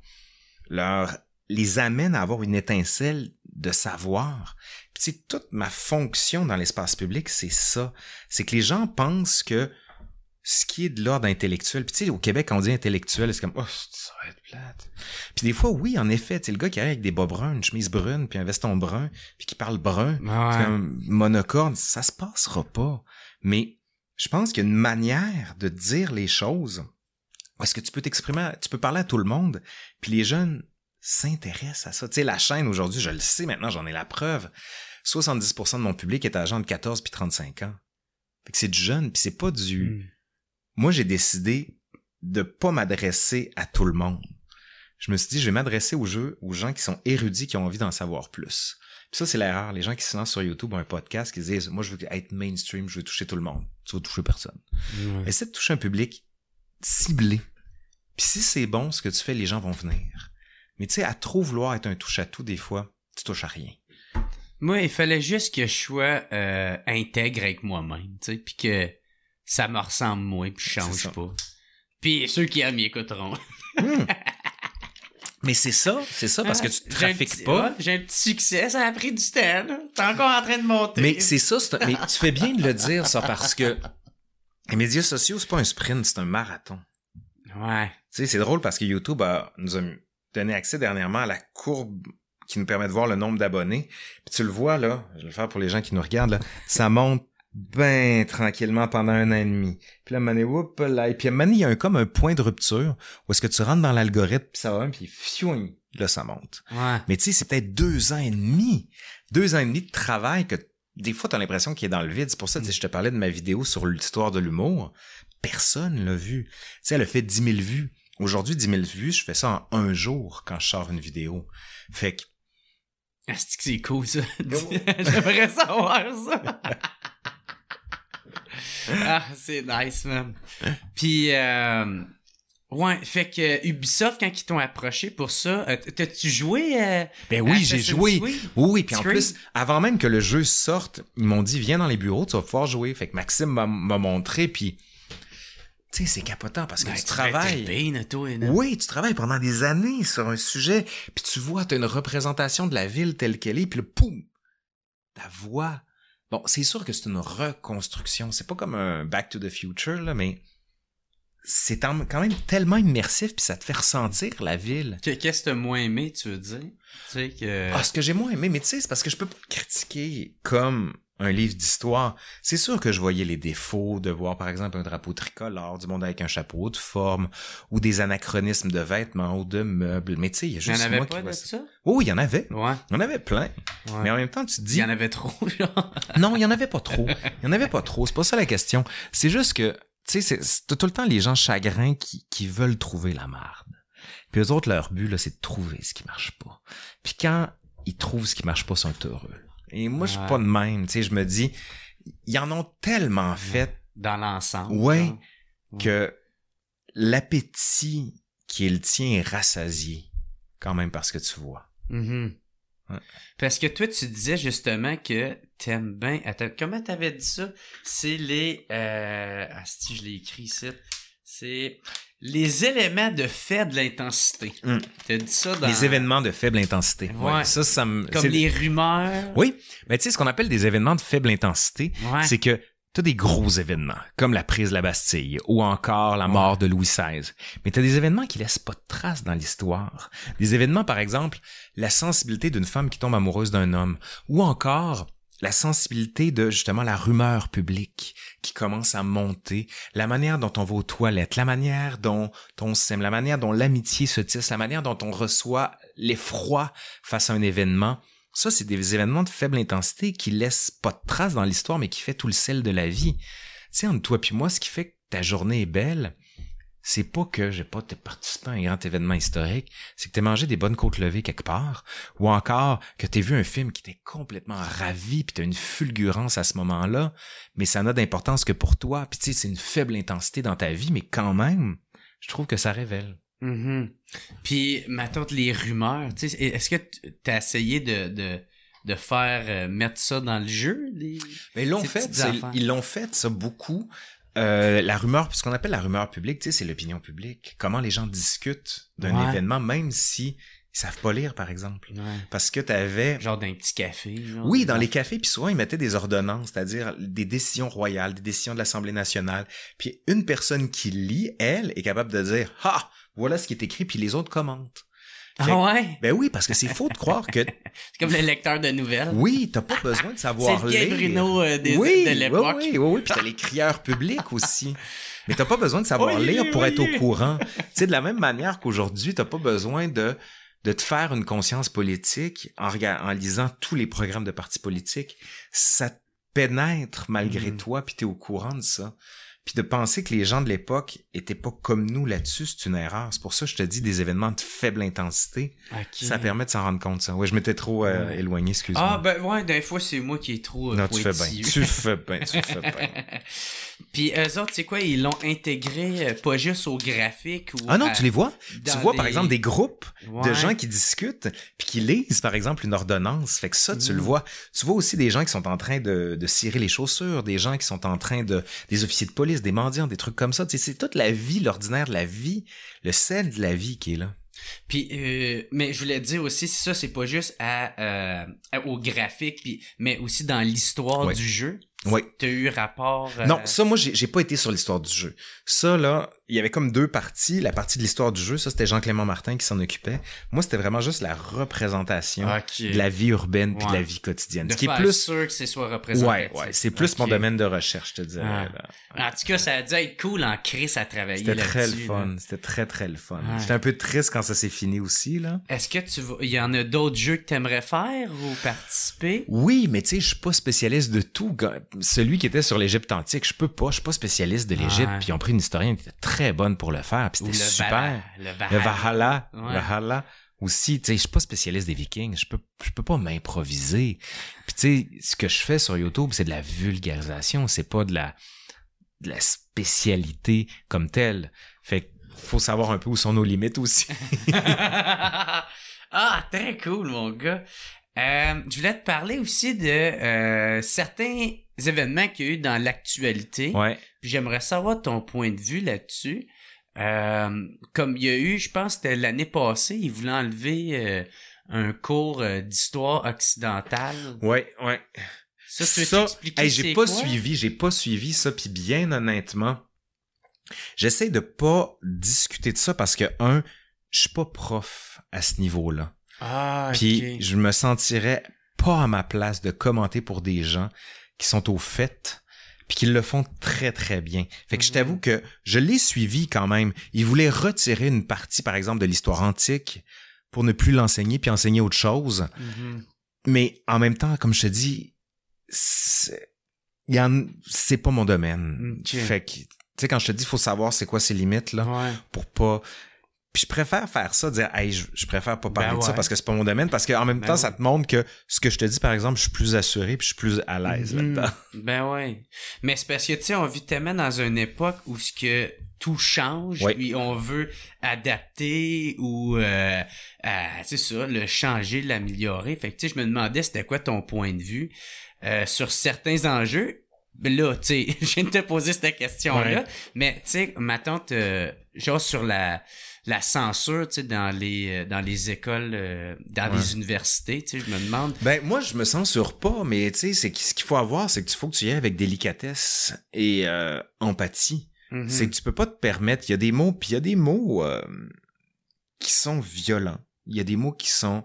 les amènent à avoir une étincelle de savoir. Puis, tu sais, toute ma fonction dans l'espace public, c'est ça. C'est que les gens pensent que ce qui est de l'ordre intellectuel. Puis tu sais, au Québec, quand on dit intellectuel, c'est comme, oh, ça va être plate. Puis des fois, oui, en effet, tu sais, le gars qui arrive avec des bas bruns, une chemise brune, puis un veston brun, puis qui parle brun, puis un monocorde, ça se passera pas. Mais je pense qu'il y a une manière de dire les choses où est-ce que tu peux t'exprimer, tu peux parler à tout le monde, puis les jeunes s'intéressent à ça. Tu sais, la chaîne aujourd'hui, je le sais maintenant, j'en ai la preuve, 70% de mon public est âgé de 14 puis 35 ans. Fait que c'est du jeune, puis c'est pas du... Moi, j'ai décidé de pas m'adresser à tout le monde. Je me suis dit, je vais m'adresser aux gens qui sont érudits, qui ont envie d'en savoir plus. Puis ça, c'est l'erreur. Les gens qui se lancent sur YouTube, un podcast, qui disent, moi, je veux être mainstream, je veux toucher tout le monde. Tu vas toucher personne. Essaie de toucher un public ciblé. Puis si c'est bon, ce que tu fais, les gens vont venir. Mais tu sais, à trop vouloir être un touche-à-tout, des fois, tu touches à rien. Moi, il fallait juste que je sois intègre avec moi-même, tu sais, puis que ça me ressemble moi, puis je change pas. Puis ceux qui aiment, ils écouteront. Mais c'est ça, parce que tu te trafiques pas. J'ai un petit succès, ça a pris du temps, là. T'es encore en train de monter. Mais c'est ça, mais tu fais bien de le dire, ça, parce que les médias sociaux, c'est pas un sprint, c'est un marathon. Ouais. Tu sais, c'est drôle parce que YouTube nous a donné accès dernièrement à la courbe qui nous permet de voir le nombre d'abonnés. Puis tu le vois, là, je vais le faire pour les gens qui nous regardent, là, ça monte ben tranquillement pendant 1 an et demi. Puis là, et puis il y a comme un point de rupture où est-ce que tu rentres dans l'algorithme, puis ça va, puis fiouing, là, ça monte. Ouais. Mais tu sais, c'est peut-être 2 ans et demi. 2 ans et demi de travail que des fois, t'as l'impression qu'il est dans le vide. C'est pour ça que je te parlais de ma vidéo sur l'histoire de l'humour. Personne l'a vu. Tu sais, elle a fait 10 000 vues. Aujourd'hui, 10 000 vues, je fais ça en 1 jour quand je sors une vidéo. Fait que... C'est cool, ça. J'aimerais savoir ça. Ah, c'est nice, man. Puis, Ouais, fait que Ubisoft, quand ils t'ont approché pour ça, t'as-tu joué Ben oui, j'ai joué. Oui, puis en Creed? plus, avant même que le jeu sorte, ils m'ont dit, viens dans les bureaux, tu vas pouvoir jouer. Fait que Maxime m'a montré, puis tu sais, c'est capotant parce que tu travailles. Oui, tu travailles pendant des années sur un sujet, puis tu vois, t'as une représentation de la ville telle qu'elle est, puis poum, ta voix. Bon, c'est sûr que c'est une reconstruction. C'est pas comme un Back to the Future, là, mais c'est quand même tellement immersif, puis ça te fait ressentir la ville. Qu'est-ce que t'as moins aimé, tu veux dire? Tu sais que... Ah, ce que j'ai moins aimé, mais tu sais, c'est parce que je peux pas le critiquer comme un livre d'histoire. C'est sûr que je voyais les défauts de voir, par exemple, un drapeau tricolore, du monde avec un chapeau de forme, ou des anachronismes de vêtements ou de meubles. Mais tu sais, il y a juste moi qui vois ça. Oui, il y en avait. Ouais. Il y en avait plein. Ouais. Mais en même temps, tu te dis... Il y en avait trop, genre. Non, il y en avait pas trop. Il y en avait pas trop. C'est pas ça la question. C'est juste que tu sais, c'est tout le temps les gens chagrins qui veulent trouver la marde. Puis eux autres, leur but, là, c'est de trouver ce qui marche pas. Puis quand ils trouvent ce qui marche pas, ils sont heureux. Et moi, je suis pas de même. Tu sais, je me dis, ils en ont tellement fait. Dans l'ensemble. Ouais, que l'appétit qui est le tien est rassasié. Quand même, parce que tu vois. Mm-hmm. Ouais. Parce que toi, tu disais justement que t'aimes bien... Attends, comment t'avais dit ça? C'est les... si je l'ai écrit ici. C'est les éléments de faible intensité. T'as dit ça dans... Les événements de faible intensité. Ouais. Ça me... Comme les rumeurs. Oui, mais tu sais, ce qu'on appelle des événements de faible intensité, c'est que t'as des gros événements, comme la prise de la Bastille ou encore la mort de Louis XVI. Mais t'as des événements qui laissent pas de traces dans l'histoire. Des événements, par exemple, la sensibilité d'une femme qui tombe amoureuse d'un homme. Ou encore la sensibilité de, justement, la rumeur publique qui commence à monter. La manière dont on va aux toilettes, la manière dont on s'aime, la manière dont l'amitié se tisse, la manière dont on reçoit l'effroi face à un événement. Ça, c'est des événements de faible intensité qui laissent pas de traces dans l'histoire, mais qui fait tout le sel de la vie. Tu sais, entre toi puis moi, ce qui fait que ta journée est belle, c'est pas que j'ai pas participé à un grand événement historique, c'est que t'as mangé des bonnes côtes levées quelque part, ou encore que t'as vu un film qui t'est complètement ravi, puis t'as une fulgurance à ce moment-là, mais ça n'a d'importance que pour toi. Puis tu sais, c'est une faible intensité dans ta vie, mais quand même, je trouve que ça révèle. Mm-hmm. Puis, maintenant, les rumeurs, tu sais, est-ce que t'as essayé de faire mettre ça dans le jeu? Mais ils l'ont fait, ça, beaucoup. La rumeur, ce qu'on appelle la rumeur publique, tu sais, c'est l'opinion publique. Comment les gens discutent d'un événement, même si ils savent pas lire, par exemple. Ouais. Parce que t'avais... Genre d'un petit café. Genre oui, dans les cafés, puis souvent, ils mettaient des ordonnances, c'est-à-dire des décisions royales, des décisions de l'Assemblée nationale. Puis une personne qui lit, elle, est capable de dire « Ah! Voilà ce qui est écrit » puis les autres commentent. Ah ouais? Ben oui, parce que c'est faux de croire que... C'est comme le lecteur de nouvelles. Oui, t'as pas besoin de savoir lire. C'est le Bruno de l'époque. Oui, puis t'as les crieurs publics aussi. Mais t'as pas besoin de savoir lire pour être au courant. Tu sais, de la même manière qu'aujourd'hui, t'as pas besoin de te faire une conscience politique en lisant tous les programmes de partis politiques. Ça te pénètre malgré toi, puis t'es au courant de ça. Puis de penser que les gens de l'époque étaient pas comme nous là-dessus, c'est une erreur. C'est pour ça que je te dis des événements de faible intensité. Okay. Ça permet de s'en rendre compte, ça. Ouais, je m'étais trop éloigné, excuse-moi. Ah, ben ouais, des fois, c'est moi qui est trop non, tu fais bien. Puis eux autres, c'est quoi? Ils l'ont intégré pas juste au graphique ou... Ah non, tu les vois? Tu vois, par exemple, des groupes de gens qui discutent puis qui lisent, par exemple, une ordonnance. Fait que ça, tu le vois. Tu vois aussi des gens qui sont en train de cirer les chaussures, des gens qui sont en train des officiers de police, des mendiants, des trucs comme ça. Tu sais, c'est toute la vie, l'ordinaire de la vie, le sel de la vie qui est là. Puis, mais je voulais dire aussi, ça, c'est pas juste au graphique, mais aussi dans l'histoire du jeu. Oui. T'as eu rapport... Non, ça, moi, j'ai pas été sur l'histoire du jeu. Ça, là, il y avait comme deux parties. La partie de l'histoire du jeu, ça, c'était Jean-Clément Martin qui s'en occupait. Moi, c'était vraiment juste la représentation de la vie urbaine puis de la vie quotidienne. De faire plus sûr que c'est soit représentatif. Ouais, c'est plus mon domaine de recherche, je te dirais. Là. En tout cas, ça a dû être cool en Chris à travailler là-dessus. C'était très le fun. C'était très, très le fun. J'étais un peu triste quand ça s'est fini aussi, là. Est-ce que il y en a d'autres jeux que t'aimerais faire ou participer? Oui, mais tu sais, je suis pas spécialiste de tout. Celui qui était sur l'Égypte antique, je suis pas spécialiste de l'Égypte, puis ils ont pris une historienne qui était très bonne pour le faire, puis c'était super. Le Valhalla aussi, tu sais, je suis pas spécialiste des Vikings, je peux pas m'improviser. Puis tu sais, ce que je fais sur YouTube, c'est de la vulgarisation, c'est pas de la spécialité comme telle. Fait faut savoir un peu où sont nos limites aussi. Ah, très cool, mon gars. Je voulais te parler aussi de certains événements qu'il y a eu dans l'actualité. Ouais. Puis j'aimerais savoir ton point de vue là-dessus. Comme il y a eu, je pense que c'était l'année passée, ils voulaient enlever un cours d'histoire occidentale. Ouais. Ça, tu veux t'expliquer j'ai pas suivi ça, puis bien honnêtement, j'essaie de pas discuter de ça parce que, je suis pas prof à ce niveau-là. Ah, puis je me sentirais pas à ma place de commenter pour des gens qui sont au fait puis qui le font très, très bien. Fait que je t'avoue que je l'ai suivi quand même. Ils voulaient retirer une partie, par exemple, de l'histoire antique pour ne plus l'enseigner puis enseigner autre chose. Mais en même temps, comme je te dis, c'est pas mon domaine. Fait que, tu sais, quand je te dis, il faut savoir c'est quoi ses limites, là, pour pas... Puis je préfère faire ça, dire hey, je préfère pas parler de ça parce que c'est pas mon domaine, parce qu'en même temps, ça te montre que ce que je te dis, par exemple, je suis plus assuré puis je suis plus à l'aise là-dedans. Ben ouais. Mais c'est parce que, tu sais, on vit tellement dans une époque où ce que tout change, puis on veut adapter ou, c'est ça, le changer, l'améliorer. Fait que, tu sais, je me demandais c'était quoi ton point de vue sur certains enjeux. Là, tu sais, je viens de te poser cette question-là, mais, tu sais, ma tante, genre sur la censure, tu sais, dans les écoles, dans les universités, tu sais, je me demande... Ben, moi, je me censure pas, mais, tu sais, c'est ce qu'il faut avoir, c'est que faut que tu y ailles avec délicatesse et empathie. C'est que tu peux pas te permettre... Il y a des mots, puis il y a des mots qui sont violents. Il y a des mots qui sont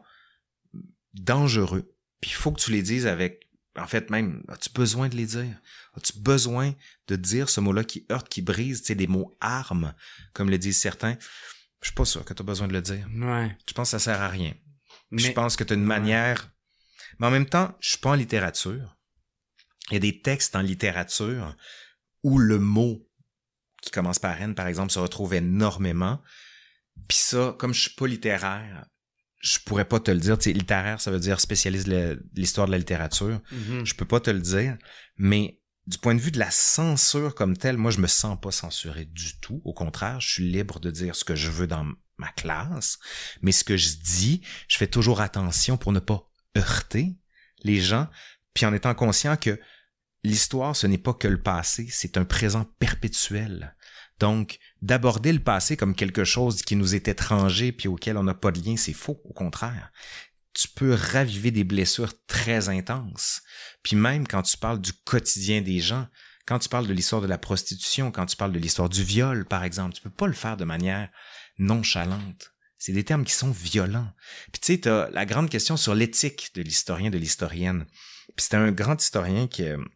dangereux. Puis il faut que tu les dises avec... En fait, même, as-tu besoin de les dire? As-tu besoin de dire ce mot-là qui heurte, qui brise, tu sais, des mots armes, comme le disent certains? Je suis pas sûr que tu as besoin de le dire. Ouais. Je pense que ça sert à rien. Je pense que tu as une manière... Mais en même temps, je suis pas en littérature. Il y a des textes en littérature où le mot qui commence par N, par exemple, se retrouve énormément. Puis ça, comme je suis pas littéraire... Je pourrais pas te le dire. Tu sais, littéraire, ça veut dire spécialiste de l'histoire de la littérature. Je peux pas te le dire. Mais du point de vue de la censure comme telle, moi, je me sens pas censuré du tout. Au contraire, je suis libre de dire ce que je veux dans ma classe. Mais ce que je dis, je fais toujours attention pour ne pas heurter les gens. Puis en étant conscient que l'histoire, ce n'est pas que le passé, c'est un présent perpétuel. Donc, d'aborder le passé comme quelque chose qui nous est étranger puis auquel on n'a pas de lien, c'est faux, au contraire. Tu peux raviver des blessures très intenses. Puis même quand tu parles du quotidien des gens, quand tu parles de l'histoire de la prostitution, quand tu parles de l'histoire du viol, par exemple, tu peux pas le faire de manière nonchalante. C'est des termes qui sont violents. Puis tu sais, t'as la grande question sur l'éthique de l'historien, de l'historienne. Puis c'était un grand historien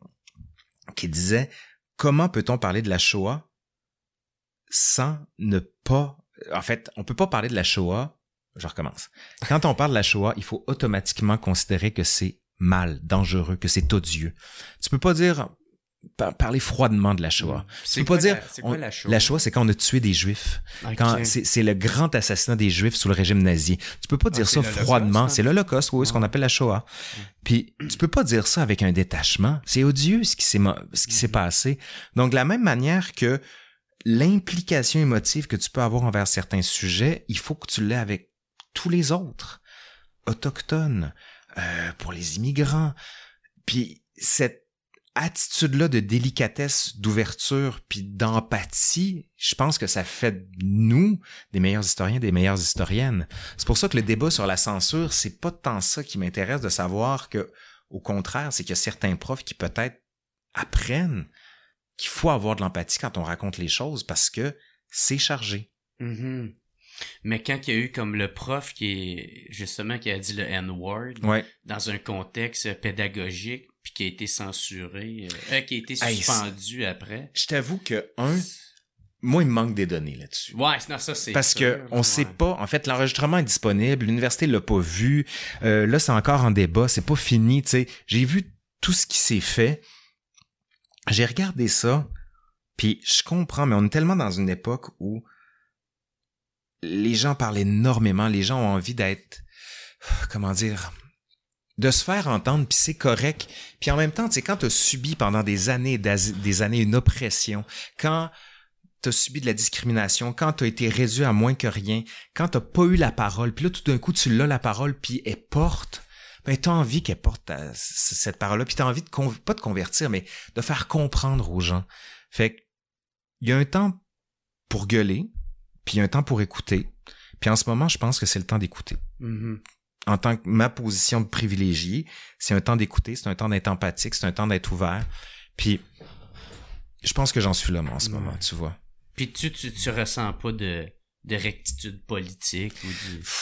qui disait « Comment peut-on parler de la Shoah sans ne pas... » En fait, on peut pas parler de la Shoah... Je recommence. Quand on parle de la Shoah, il faut automatiquement considérer que c'est mal, dangereux, que c'est odieux. Tu peux pas dire... parler froidement de la Shoah. Tu peux pas dire... C'est quoi la Shoah? La Shoah, c'est quand on a tué des Juifs. Okay. Quand c'est le grand assassinat des Juifs sous le régime nazi. Tu peux pas dire ça froidement. C'est l'Holocauste, oui, ce qu'on appelle la Shoah. Puis tu peux pas dire ça avec un détachement. C'est odieux ce qui s'est passé. Donc de la même manière que l'implication émotive que tu peux avoir envers certains sujets, il faut que tu l'aies avec tous les autres. Autochtones, pour les immigrants. Puis cette attitude-là de délicatesse, d'ouverture puis d'empathie, je pense que ça fait de nous des meilleurs historiens, des meilleures historiennes. C'est pour ça que le débat sur la censure, c'est pas tant ça qui m'intéresse de savoir que, au contraire, c'est qu'il y a certains profs qui peut-être apprennent qu'il faut avoir de l'empathie quand on raconte les choses parce que c'est chargé. Mm-hmm. Mais quand il y a eu comme le prof qui a dit le N-word dans un contexte pédagogique puis qui a été censuré, qui a été suspendu après. Je t'avoue que moi, il me manque des données là-dessus. Ouais, non, ça c'est parce que on sait pas. En fait, l'enregistrement est disponible, l'université l'a pas vu. Là, c'est encore en débat, c'est pas fini. Tu sais, j'ai vu tout ce qui s'est fait. J'ai regardé ça, puis je comprends, mais on est tellement dans une époque où les gens parlent énormément, les gens ont envie d'être, comment dire, de se faire entendre, puis c'est correct. Puis en même temps, tu sais, quand tu as subi pendant des années une oppression, quand t'as subi de la discrimination, quand t'as été réduit à moins que rien, quand t'as pas eu la parole, puis là, tout d'un coup, tu l'as la parole, puis elle porte, ben t'as envie qu'elle porte cette parole-là, puis t'as envie pas de convertir, mais de faire comprendre aux gens. Fait que, il y a un temps pour gueuler, puis il y a un temps pour écouter, puis en ce moment, je pense que c'est le temps d'écouter. Mm-hmm. En tant que ma position de privilégié, c'est un temps d'écouter, c'est un temps d'être empathique, c'est un temps d'être ouvert, puis je pense que j'en suis là, moi, en ce moment, tu vois. Puis tu ressens pas de rectitude politique ou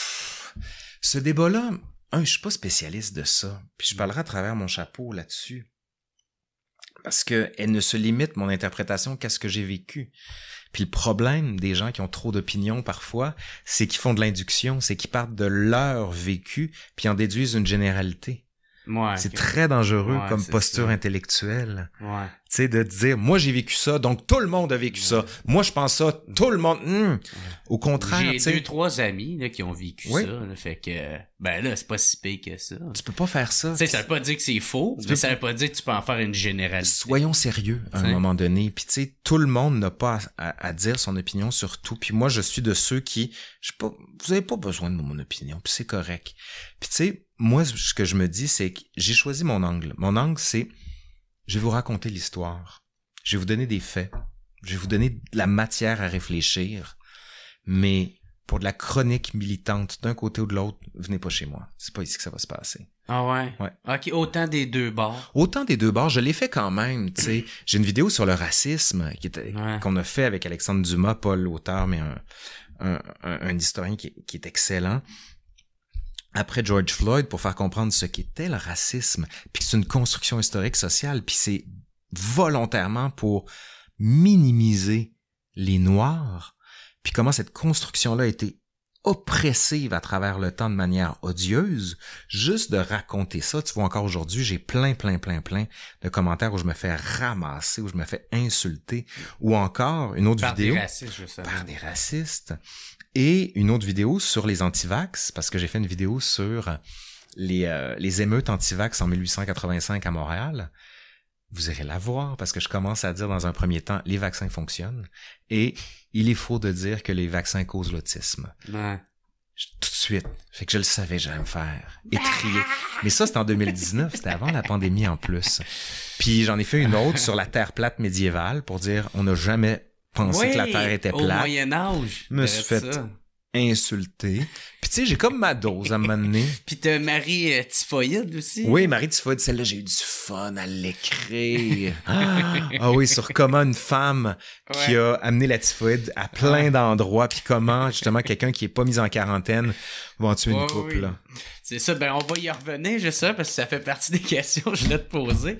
Ce débat-là, je suis pas spécialiste de ça. Puis je parlerai à travers mon chapeau là-dessus. Parce que elle ne se limite, mon interprétation, qu'à ce que j'ai vécu. Puis le problème des gens qui ont trop d'opinions parfois, c'est qu'ils font de l'induction, c'est qu'ils partent de leur vécu, puis en déduisent une généralité. Ouais, c'est très dangereux comme posture intellectuelle. Ouais. Tu sais, de dire, moi j'ai vécu ça, donc tout le monde a vécu ça. Moi je pense ça, tout le monde... Au contraire, j'ai 2-3 amis là, qui ont vécu ça. Là, fait que, ben là, c'est pas si pire que ça. Tu peux pas faire ça. Tu sais, ça veut pas dire que c'est faux, mais ça veut pas dire que tu peux en faire une généralité. Soyons sérieux à un moment donné. Puis tu sais, tout le monde n'a pas à dire son opinion sur tout. Puis moi, je suis de ceux qui... vous avez pas besoin de mon opinion, puis c'est correct. Puis tu sais, moi, ce que je me dis, c'est que j'ai choisi mon angle. Mon angle, c'est... Je vais vous raconter l'histoire. Je vais vous donner des faits. Je vais vous donner de la matière à réfléchir. Mais pour de la chronique militante d'un côté ou de l'autre, venez pas chez moi. C'est pas ici que ça va se passer. Ah ouais? Ouais. OK, autant des deux bords. Autant des deux bords. Je l'ai fait quand même, tu sais. J'ai une vidéo sur le racisme qu'on a fait avec Alexandre Dumas, pas l'auteur, mais un historien qui est excellent. Après George Floyd, pour faire comprendre ce qu'était le racisme, puis que c'est une construction historique sociale, puis c'est volontairement pour minimiser les Noirs, puis comment cette construction-là a été oppressive à travers le temps de manière odieuse, juste de raconter ça, tu vois, encore aujourd'hui, j'ai plein de commentaires où je me fais ramasser, où je me fais insulter, ou encore une autre vidéo... Par des racistes. Et une autre vidéo sur les antivax, parce que j'ai fait une vidéo sur les émeutes antivax en 1885 à Montréal. Vous irez la voir, parce que je commence à dire dans un premier temps, les vaccins fonctionnent, et il est faux de dire que les vaccins causent l'autisme. Ouais. Tout de suite. Fait que je le savais, j'allais me faire étrier. Mais ça, c'était en 2019, c'était avant la pandémie en plus. Puis j'en ai fait une autre sur la Terre plate médiévale, pour dire, on n'a jamais pensé que la Terre était plate. Au Moyen-Âge. Je me suis fait insulter. Puis tu sais, j'ai comme ma dose à un moment donné. Puis t'as Marie Typhoïde aussi. Oui, Marie Typhoïde, celle-là, j'ai eu du fun à l'écrire. Ah oui, sur comment une femme qui a amené la typhoïde à plein d'endroits, puis comment, justement, quelqu'un qui est pas mis en quarantaine va en tuer une couple. Oui. Là. C'est ça, ben on va y revenir, je sais, parce que ça fait partie des questions que je voulais te poser.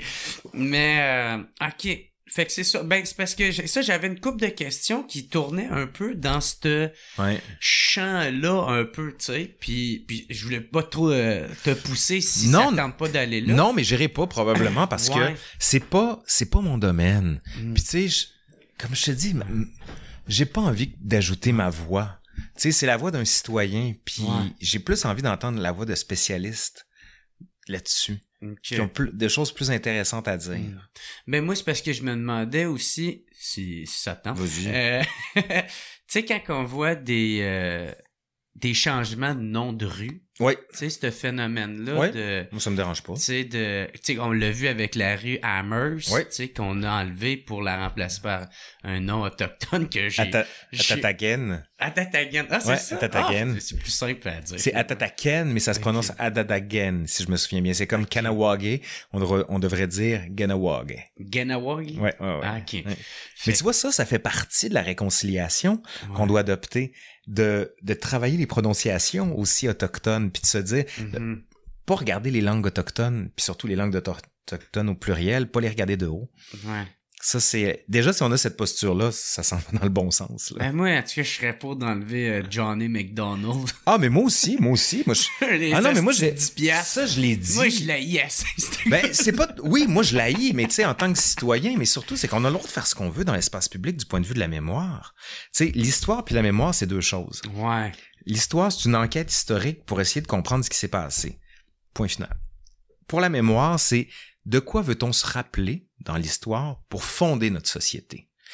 Mais, OK. Fait que c'est ça. Ben, c'est parce que j'avais une couple de questions qui tournaient un peu dans ce champ-là, un peu, tu sais. Puis je voulais pas trop te pousser si ça tente pas d'aller là. Non, mais j'irai pas probablement parce que c'est pas mon domaine. Puis tu sais, comme je te dis, j'ai pas envie d'ajouter ma voix. Tu sais, c'est la voix d'un citoyen, puis j'ai plus envie d'entendre la voix de spécialistes là-dessus. Qui ont des choses plus intéressantes à dire. Mais moi, c'est parce que je me demandais aussi, si ça te tente. Vas-y. Tu sais, quand on voit des changements de nom de rue, oui. Tu sais, ce phénomène-là de... Moi, ça me dérange pas. Tu sais, on l'a vu avec la rue Amherst, tu sais, qu'on a enlevé pour la remplacer par un nom autochtone que j'ai... Atatagen. Atatagen. Ah, c'est ça? Atatagen. C'est plus simple à dire. C'est Atatagen, mais ça se prononce Atatagen, si je me souviens bien. C'est comme Kanawagé. On devrait dire Ganawagé. Ganawagé? Ouais. Ah, OK. Ouais. Mais tu vois, ça fait partie de la réconciliation qu'on doit adopter, de travailler les prononciations aussi autochtones, puis de se dire, pas regarder les langues autochtones, puis surtout les langues autochtones au pluriel, pas les regarder de haut. Ouais. Ça, c'est... Déjà, si on a cette posture-là, ça s'en va dans le bon sens. Là. Ben moi, en tout cas, je serais pour d'enlever Johnny McDonald. Ah, mais moi aussi. Moi, non, mais moi, ça, je l'ai dit. Moi, je l'haïs. Ben, c'est pas... Oui, moi, je l'haïs, mais tu sais, en tant que citoyen, mais surtout, c'est qu'on a le droit de faire ce qu'on veut dans l'espace public du point de vue de la mémoire. Tu sais, l'histoire puis la mémoire, c'est deux choses. Ouais. L'histoire, c'est une enquête historique pour essayer de comprendre ce qui s'est passé. Point final. Pour la mémoire, c'est de quoi veut-on se rappeler dans l'histoire pour fonder notre société.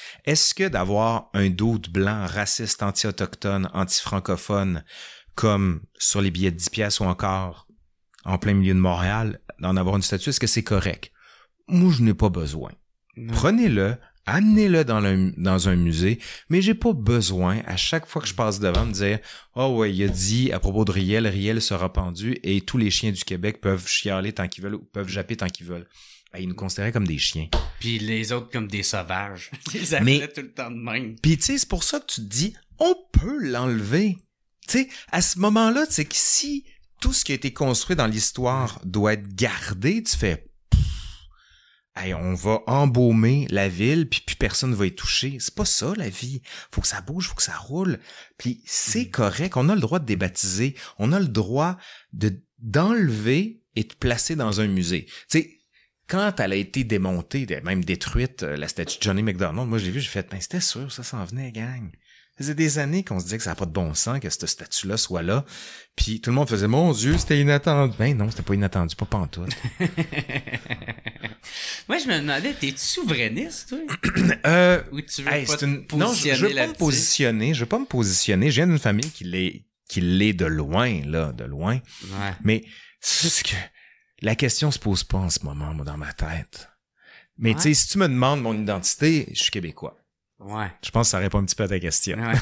Est-ce que d'avoir un dude blanc, raciste, anti-autochtone, anti-francophone, comme sur les billets de 10$ ou encore en plein milieu de Montréal, d'en avoir une statue, est-ce que c'est correct? Moi, je n'ai pas besoin. Non. Prenez-le, amenez-le dans un musée, mais j'ai pas besoin, à chaque fois que je passe devant, de dire « Oh ouais, il a dit à propos de Riel sera pendu et tous les chiens du Québec peuvent chialer tant qu'ils veulent ou peuvent japper tant qu'ils veulent. » Ils nous considéraient comme des chiens. Puis les autres comme des sauvages. Ils appelaient tout le temps de même. Puis tu sais, c'est pour ça que tu te dis « On peut l'enlever. » Tu sais, à ce moment-là, c'est que si tout ce qui a été construit dans l'histoire doit être gardé, tu fais hey, on va embaumer la ville puis personne va y toucher. C'est pas ça la vie. Faut que ça bouge, faut que ça roule. Puis c'est correct, on a le droit de débaptiser, on a le droit d'enlever et de placer dans un musée. Tu sais, quand elle a été démontée, même détruite, la statue de Johnny McDonald, moi je l'ai vu, j'ai fait ben c'était sûr, ça s'en venait, gang. Ça faisait des années qu'on se disait que ça n'a pas de bon sens que cette statue-là soit là. Puis tout le monde faisait mon Dieu, c'était inattendu. Ben non, c'était pas inattendu, pas pantoute. Moi, je me demandais, t'es-tu souverainiste, toi? Ou tu veux pas te positionner non, je veux pas me positionner. Je veux pas me positionner. Je viens d'une famille qui l'est de loin, là, de loin. Ouais. Mais c'est juste que la question se pose pas en ce moment, moi, dans ma tête. Mais tu sais, si tu me demandes mon identité, je suis québécois. Ouais. Je pense que ça répond un petit peu à ta question. Ouais.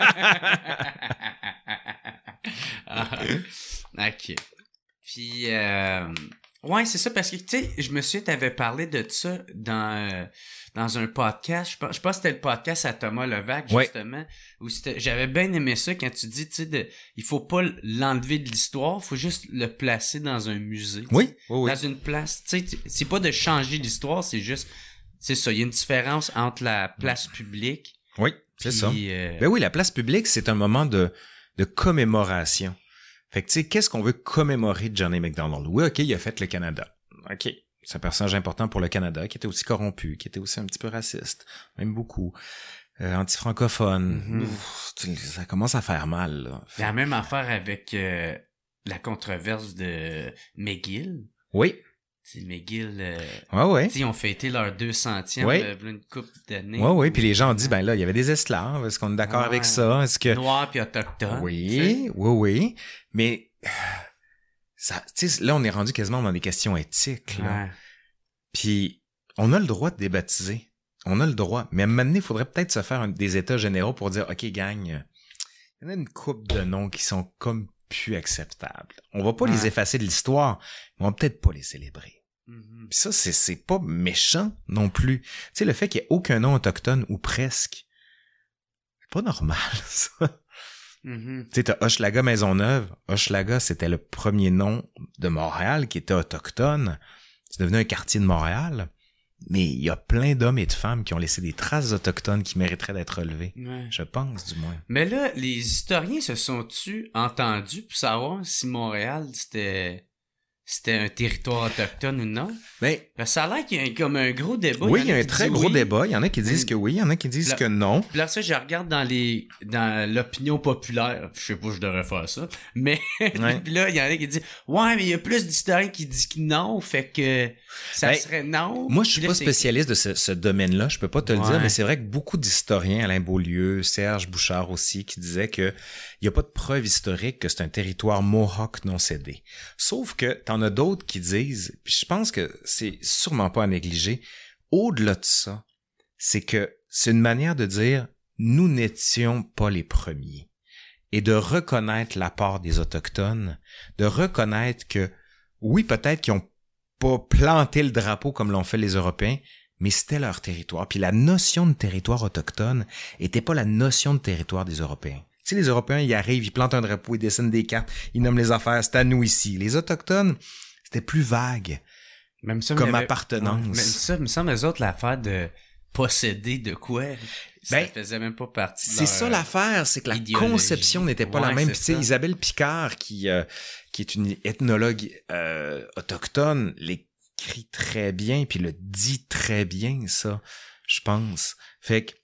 OK. Puis, ouais, c'est ça, parce que, tu sais, je me souviens, t'avais parlé de ça dans un podcast. Je pense que c'était le podcast à Thomas Levac, justement, où j'avais bien aimé ça quand tu dis, tu sais, il faut pas l'enlever de l'histoire, il faut juste le placer dans un musée. Oui. Dans une place. Tu sais, c'est pas de changer l'histoire, c'est juste... C'est ça, il y a une différence entre la place publique. Oui, c'est ça. Ben oui, la place publique, c'est un moment de commémoration. Fait que tu sais, qu'est-ce qu'on veut commémorer de Johnny McDonald? Oui, OK, il a fait le Canada. OK, c'est un personnage important pour le Canada, qui était aussi corrompu, qui était aussi un petit peu raciste, même beaucoup. Anti-francophone. Ça commence à faire mal, là. La même affaire avec la controverse de McGill. Oui. C'est McGill. Ouais. Ils ont fêté leur 200e une couple d'années. Ouais. Puis les gens ont dit, ben là, il y avait des esclaves. Est-ce qu'on est d'accord avec ça? Est-ce que... Noirs puis autochtones. Oui. Mais, ça, tu sais, là, on est rendu quasiment dans des questions éthiques, là. Ouais. Puis, on a le droit de débaptiser. On a le droit. Mais à un moment donné, il faudrait peut-être se faire des états généraux pour dire, OK, gang, il y en a une couple de noms qui sont comme plus acceptables. On va pas les effacer de l'histoire, mais on va peut-être pas les célébrer. Puis ça, c'est pas méchant non plus. Tu sais, le fait qu'il y ait aucun nom autochtone ou presque, c'est pas normal, ça. Tu sais, t'as Hochelaga Maisonneuve. Hochelaga, c'était le premier nom de Montréal qui était autochtone. C'est devenu un quartier de Montréal. Mais il y a plein d'hommes et de femmes qui ont laissé des traces autochtones qui mériteraient d'être relevées. Ouais. Je pense, du moins. Mais là, les historiens se sont-tu entendus pour savoir si Montréal, c'était un territoire autochtone ou non? Mais ça a l'air qu'il y a comme un gros débat. Oui, il y a un très gros débat. Il y en a qui disent que oui, il y en a qui disent que non. Puis là, ça, je regarde dans l'opinion populaire. Je sais pas, je devrais faire ça. Mais puis là, il y en a qui disent ouais, mais il y a plus d'historiens qui disent que non, fait que ça serait non. Moi, je suis pas spécialiste de ce domaine-là. Je peux pas te le dire, mais c'est vrai que beaucoup d'historiens, Alain Beaulieu, Serge Bouchard aussi, qui disaient que il y a pas de preuve historique que c'est un territoire Mohawk non cédé. Sauf que t'en as d'autres qui disent, puis je pense que c'est sûrement pas à négliger, au-delà de ça, c'est que c'est une manière de dire nous n'étions pas les premiers et de reconnaître l'apport des Autochtones, de reconnaître que oui, peut-être qu'ils ont pas planté le drapeau comme l'ont fait les Européens, mais c'était leur territoire. Puis la notion de territoire autochtone était pas la notion de territoire des Européens. Tu sais, les Européens, ils arrivent, ils plantent un drapeau, ils dessinent des cartes, ils nomment les affaires, c'est à nous ici. Les Autochtones, c'était plus vague. Même ça, comme appartenance. Même ça, il me semble, eux autres, l'affaire de posséder de quoi, ça faisait même pas partie de c'est ça l'affaire, c'est que la conception n'était pas la même. Puis tu sais, Isabelle Picard, qui est une ethnologue autochtone, l'écrit très bien, puis le dit très bien, ça, je pense. Fait que,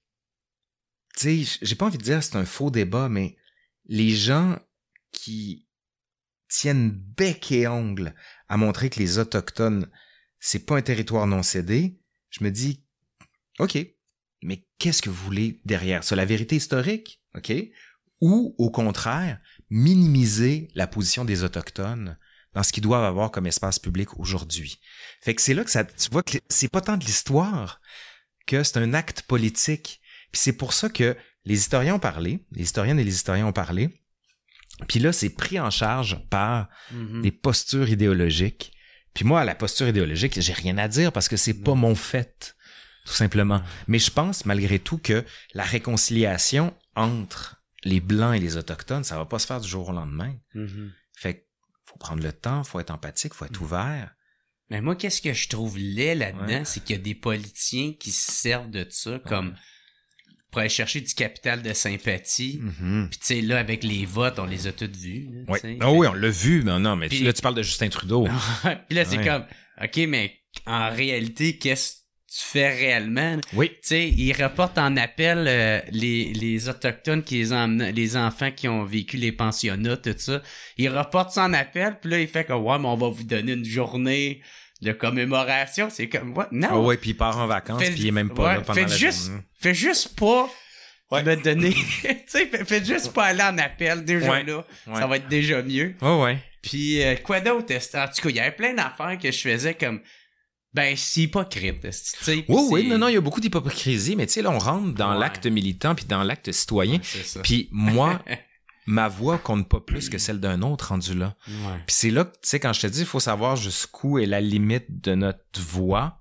tu sais, j'ai pas envie de dire que c'est un faux débat, mais les gens qui tiennent bec et ongle à montrer que les Autochtones, c'est pas un territoire non cédé, je me dis, OK, mais qu'est-ce que vous voulez derrière ça? La vérité historique, OK? Ou, au contraire, minimiser la position des Autochtones dans ce qu'ils doivent avoir comme espace public aujourd'hui. Fait que c'est là que tu vois que c'est pas tant de l'histoire que c'est un acte politique. Puis c'est pour ça que les historiens ont parlé, les historiennes et les historiens ont parlé, puis là, c'est pris en charge par des postures idéologiques. Puis moi, à la posture idéologique, j'ai rien à dire parce que c'est pas mon fait, tout simplement. Mais je pense, malgré tout, que la réconciliation entre les Blancs et les Autochtones, ça va pas se faire du jour au lendemain. Fait que faut prendre le temps, faut être empathique, faut être ouvert. Mais moi, qu'est-ce que je trouve laid là-dedans, c'est qu'il y a des politiciens qui se servent de ça comme pour aller chercher du capital de sympathie. Puis tu sais, là, avec les votes, on les a tous vus. Là, oui, on l'a vu. Non, mais là, tu parles de Justin Trudeau. Puis là, c'est comme, OK, mais en réalité, qu'est-ce que tu fais réellement? Oui. Tu sais, ils reportent en appel les Autochtones qui les enfants qui ont vécu les pensionnats, tout ça. Ils reportent ça en appel, puis là, il fait que, ouais, mais on va vous donner une journée de commémoration. C'est comme, ouais, non. Oh ouais, puis il part en vacances, puis il est même pas là pendant la journée. Fais juste pas me donner... tu sais, fais juste pas aller en appel déjà là. Ça va être déjà mieux. Ouais. Puis quoi d'autre? En tout cas, il y avait plein d'affaires que je faisais comme... Ben, c'est hypocrite, tu sais. Oui, non, il y a beaucoup d'hypocrisie, mais tu sais, là, on rentre dans l'acte militant puis dans l'acte citoyen. Puis moi... ma voix compte pas plus que celle d'un autre rendu là. Puis c'est là que, tu sais, quand je te dis, il faut savoir jusqu'où est la limite de notre voix.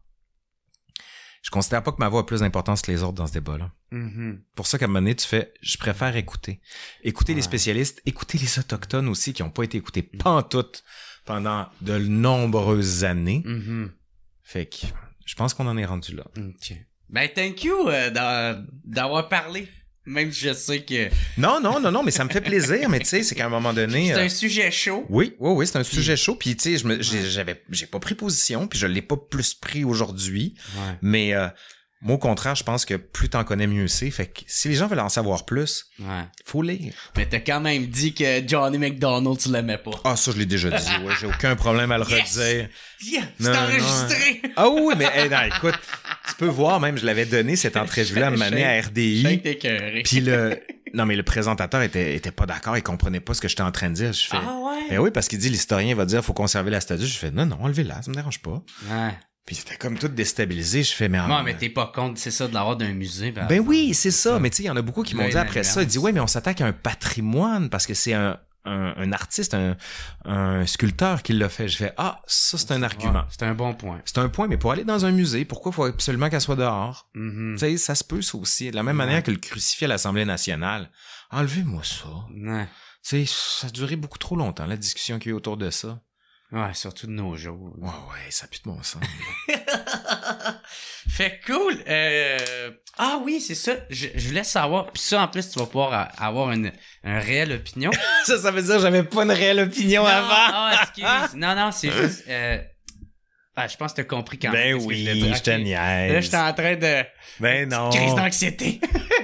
Je considère pas que ma voix a plus d'importance que les autres dans ce débat-là. Pour ça qu'à un moment donné, tu fais, je préfère écouter. Écouter les spécialistes, écouter les Autochtones aussi qui ont pas été écoutés pantoute pendant de nombreuses années. Fait que je pense qu'on en est rendu là. OK. Ben, thank you d'avoir parlé. Même si je sais que... Non, mais ça me fait plaisir, mais tu sais, c'est qu'à un moment donné... C'est un sujet chaud. Oui, c'est un sujet chaud, puis tu sais, j'ai pas pris position, puis je l'ai pas plus pris aujourd'hui, mais moi, au contraire, je pense que plus t'en connais, mieux c'est, fait que si les gens veulent en savoir plus, faut lire. Mais t'as quand même dit que Johnny McDonald, tu l'aimais pas. Ah, ça, je l'ai déjà dit, j'ai aucun problème à le redire. C'est enregistré! Ah oui, mais non, écoute... Tu peux voir, même, je l'avais donné cette entrevue-là à un moment donné à RDI. Puis le présentateur était pas d'accord, il comprenait pas ce que j'étais en train de dire. Je fais, ben oui, parce qu'il dit, l'historien va dire, faut conserver la statue. Je fais, non, enlevez-la, ça me dérange pas. Puis c'était comme tout déstabilisé. Je fais, mais... Non, mais t'es pas contre, c'est ça, de l'avoir d'un musée. Ben oui, c'est ça. Mais tu sais, il y en a beaucoup qui m'ont dit après ça, ils disent, ouais, mais on s'attaque à un patrimoine parce que c'est un artiste, un sculpteur qui l'a fait. Je fais, ça, c'est un argument. C'est un bon point. C'est un point, mais pour aller dans un musée, pourquoi il faut absolument qu'elle soit dehors? Tu sais, ça se peut, ça aussi. De la même manière que le crucifix à l'Assemblée nationale. Enlevez-moi ça. Tu sais, ça a duré beaucoup trop longtemps, la discussion qu'il y a eu autour de ça. Ouais, surtout de nos jours. Ouais, ça pue de mon sang. Fait cool. Ah oui, c'est ça. Je voulais savoir. Puis ça, en plus, tu vas pouvoir avoir une réelle opinion. ça veut dire que j'avais pas une réelle opinion avant. Excuse. Non, c'est juste... je pense que t'as compris quand même. Ben oui, je te niaise. Là, j'étais en train de... Ben non. Crise d'anxiété.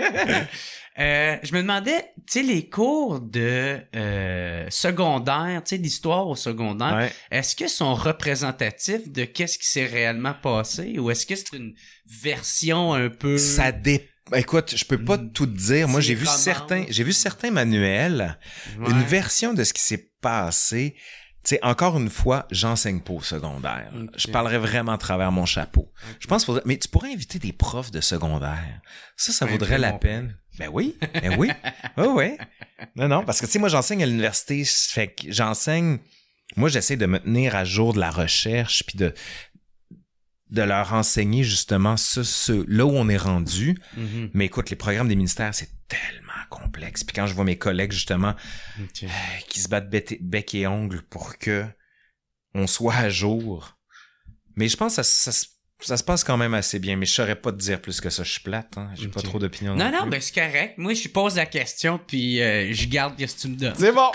Je me demandais, tu sais, les cours de secondaire, tu sais, d'histoire au secondaire, est-ce qu'ils sont représentatifs de qu'est-ce qui s'est réellement passé ou est-ce que c'est une version un peu... Ça dépend. Écoute, je peux pas tout te dire. Moi, j'ai vu certains manuels, une version de ce qui s'est passé. Tu sais, encore une fois, j'enseigne pas au secondaire. Je parlerais vraiment à travers mon chapeau. Je pense qu'il faudrait... Mais tu pourrais inviter des profs de secondaire. Ça vaudrait la peine. Ben oui. Ouais. Non, parce que tu sais, moi, j'enseigne à l'université. Fait que j'enseigne... Moi, j'essaie de me tenir à jour de la recherche puis de leur enseigner justement là où on est rendu. Mais écoute, les programmes des ministères, c'est tellement complexe. Puis quand je vois mes collègues justement qui se battent bec et ongles pour que on soit à jour. Mais je pense que ça se passe quand même assez bien. Mais je saurais pas te dire plus que ça. Je suis plate. Hein? J'ai pas trop d'opinion. Non, ben c'est correct. Moi, je pose la question puis je garde ce que tu me donnes. C'est bon!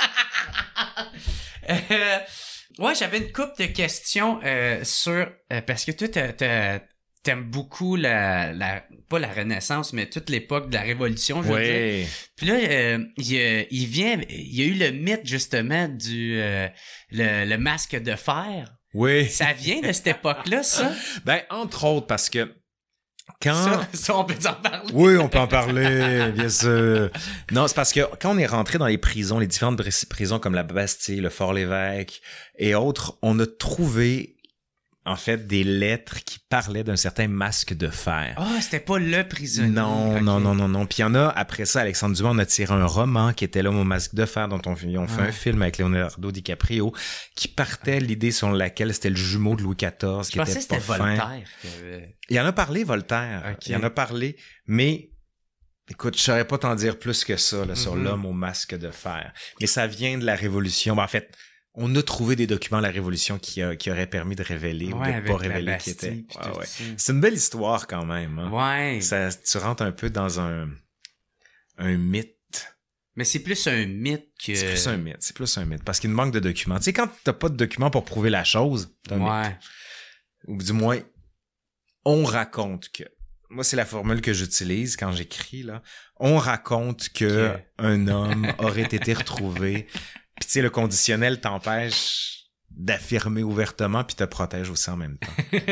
Ouais, j'avais une couple de questions sur... parce que toi, t'aimes beaucoup pas la Renaissance, mais toute l'époque de la Révolution, je veux dire. Puis là, il y a eu le mythe, justement, du le masque de fer. Oui. Ça vient de cette époque-là, ça? Ben, entre autres, parce que Ça, on peut en parler. Oui, on peut en parler, bien sûr. Non, c'est parce que quand on est rentré dans les prisons, les différentes prisons comme la Bastille, le Fort-l'Évêque et autres, on a trouvé en fait des lettres qui parlaient d'un certain masque de fer. Ah, c'était pas le prisonnier. Non, okay. non. Puis il y en a, après ça, Alexandre Dumas, on a tiré un roman qui était l'homme au masque de fer, dont on fait un film avec Leonardo DiCaprio, qui partait l'idée selon laquelle c'était le jumeau de Louis XIV, qui était pas fin. Voltaire. Il en a parlé, Voltaire. Okay. Il en a parlé, mais écoute, je saurais pas t'en dire plus que ça là, sur l'homme au masque de fer. Mais ça vient de la Révolution. Ben, en fait, on a trouvé des documents de la Révolution qui auraient permis de révéler ou de pas révéler qui était. Ouais. C'est une belle histoire quand même. Hein? Ouais. Tu rentres un peu dans un mythe. Mais c'est plus un mythe que... C'est plus un mythe. Parce qu'il manque de documents. Tu sais, quand t'as pas de documents pour prouver la chose, t'as un mythe. Ou du moins, on raconte que... Moi, c'est la formule que j'utilise quand j'écris, là. On raconte que un homme aurait été retrouvé... Puis tu sais, le conditionnel t'empêche d'affirmer ouvertement puis te protège aussi en même temps.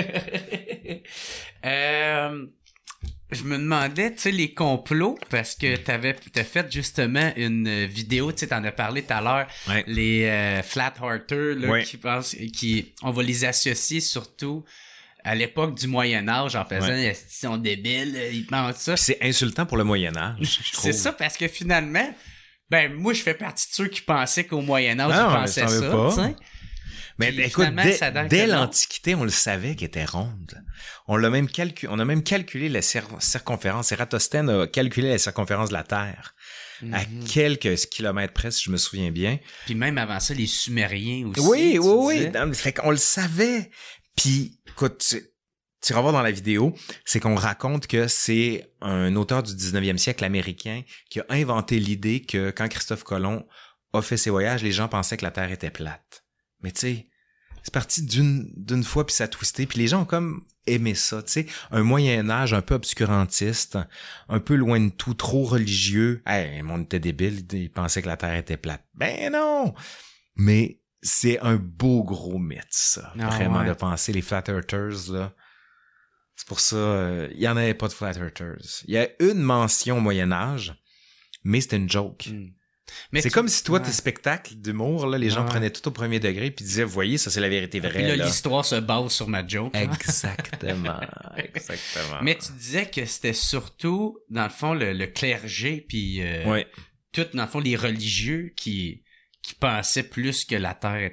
Je me demandais, tu sais, les complots, parce que t'as fait justement une vidéo, tu sais, t'en as parlé tout à l'heure, les Flat Earthers, là, on va les associer surtout à l'époque du Moyen-Âge en faisant ils sont débiles, ils pensent ça. Puis c'est insultant pour le Moyen-Âge, je trouve. C'est ça, parce que finalement... Ben, moi, je fais partie de ceux qui pensaient qu'au Moyen-Âge, ils pensaient ça, tu sais. Mais écoute, dès l'Antiquité, on le savait qu'elle était ronde. On a même calculé la circonférence. Eratosthène a calculé la circonférence de la Terre. À quelques kilomètres près, si je me souviens bien. Puis même avant ça, les Sumériens aussi. Oui. Fait qu'on le savait. Puis, écoute, tu vas voir dans la vidéo, c'est qu'on raconte que c'est un auteur du 19e siècle américain qui a inventé l'idée que quand Christophe Colomb a fait ses voyages, les gens pensaient que la Terre était plate. Mais tu sais, c'est parti d'une fois puis ça a twisté, puis les gens ont comme aimé ça, tu sais, un Moyen-Âge un peu obscurantiste, un peu loin de tout, trop religieux. Hey, le monde était débile, ils pensaient que la Terre était plate. Ben non! Mais c'est un beau gros mythe, ça. Vraiment, de penser les Flat Earthers, là. C'est pour ça, il y en avait pas de Flat Earthers. Il y a une mention au Moyen-Âge, mais c'était une joke. Mais c'est comme si toi, tes spectacles d'humour, là, les gens prenaient tout au premier degré puis disaient, voyez, ça c'est la vérité vraie. Puis là, l'histoire se base sur ma joke. Exactement. Mais tu disais que c'était surtout, dans le fond, le clergé puis tout, dans le fond, les religieux qui pensaient plus que la Terre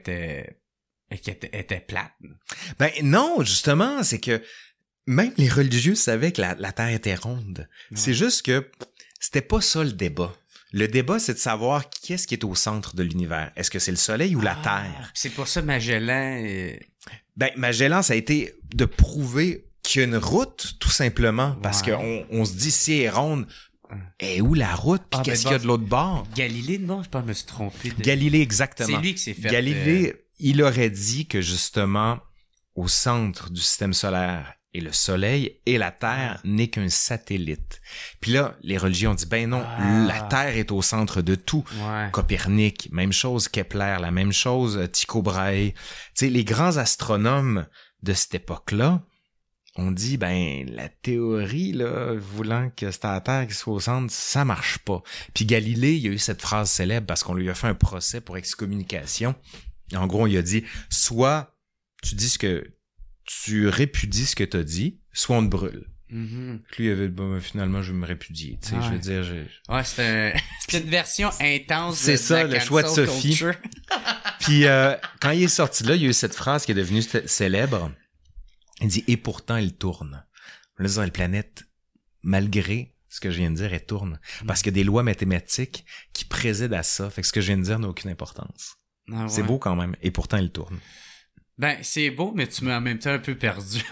était plate. Ben non, justement, c'est que même les religieux savaient que la Terre était ronde. Ouais. C'est juste que c'était pas ça le débat. Le débat, c'est de savoir qui est-ce qui est au centre de l'univers. Est-ce que c'est le Soleil ou la Terre? C'est pour ça Magellan... Ben, Magellan, ça a été de prouver qu'il y a une route, tout simplement. Parce qu'on se dit, si elle est ronde, et où la route? Puis qu'est-ce qu'il y a de l'autre bord? Galilée, non, je pense que je me suis trompé. Galilée, exactement. C'est lui qui s'est fait... Galilée, il aurait dit que justement, au centre du système solaire, et le Soleil et la Terre n'est qu'un satellite. Puis là, les religions ont dit, ben non, la Terre est au centre de tout. Copernic, même chose, Kepler, la même chose, Tycho Brahe. Tu sais, les grands astronomes de cette époque-là ont dit, ben, la théorie, là, voulant que c'était la Terre qui soit au centre, ça marche pas. Puis Galilée, il y a eu cette phrase célèbre parce qu'on lui a fait un procès pour excommunication. En gros, il a dit, soit tu dis tu répudies ce que t'as dit, soit on te brûle. Lui, il avait finalement, je vais me répudier. Tu sais, je veux dire, c'était une version intense. C'est ça, le choix de Sophie. Puis, quand il est sorti là, il y a eu cette phrase qui est devenue célèbre. Il dit, et pourtant, elle tourne. Là, la planète, malgré ce que je viens de dire, elle tourne. Parce qu'il y a des lois mathématiques qui président à ça. Fait que ce que je viens de dire n'a aucune importance. C'est beau quand même. Et pourtant, elle tourne. Ben, c'est beau, mais tu m'as en même temps un peu perdu.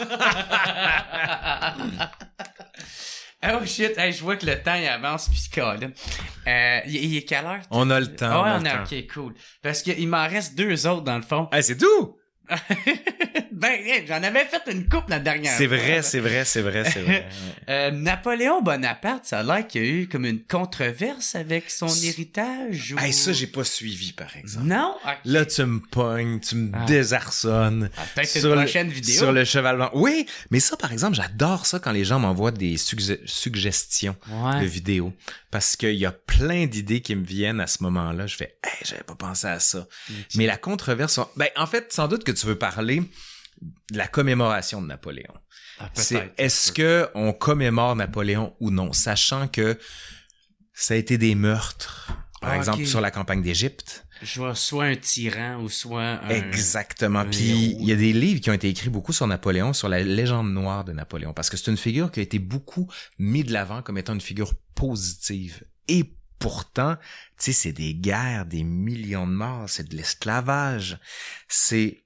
Oh shit, hey, je vois que le temps il avance puis Colin. Il est quelle heure? On a le temps. Ah ouais, ok, cool. Parce qu'il m'en reste 2 autres dans le fond. Hey, c'est tout! Ben, j'en avais fait une couple la dernière C'est fois. vrai. Napoléon Bonaparte, ça a l'air qu'il y a eu comme une controverse avec son héritage. Ou... Hey, ça, j'ai pas suivi, par exemple. Non? Okay. Là, tu me pognes, tu me désarçonnes. Peut-être une prochaine vidéo. Sur le cheval blanc. Oui, mais ça, par exemple, j'adore ça quand les gens m'envoient des suggestions de vidéos. Parce qu'il y a plein d'idées qui me viennent à ce moment-là. Je fais, hey, j'avais pas pensé à ça. Okay. Mais la controverse, ben, en fait, sans doute que tu veux parler de la commémoration de Napoléon. Est-ce que on commémore Napoléon ou non, sachant que ça a été des meurtres, par exemple, sur la campagne d'Égypte. Soit un tyran ou soit un... Exactement. Puis il y a des livres qui ont été écrits beaucoup sur Napoléon, sur la légende noire de Napoléon, parce que c'est une figure qui a été beaucoup mise de l'avant comme étant une figure positive. Et pourtant, tu sais, c'est des guerres, des millions de morts, c'est de l'esclavage. C'est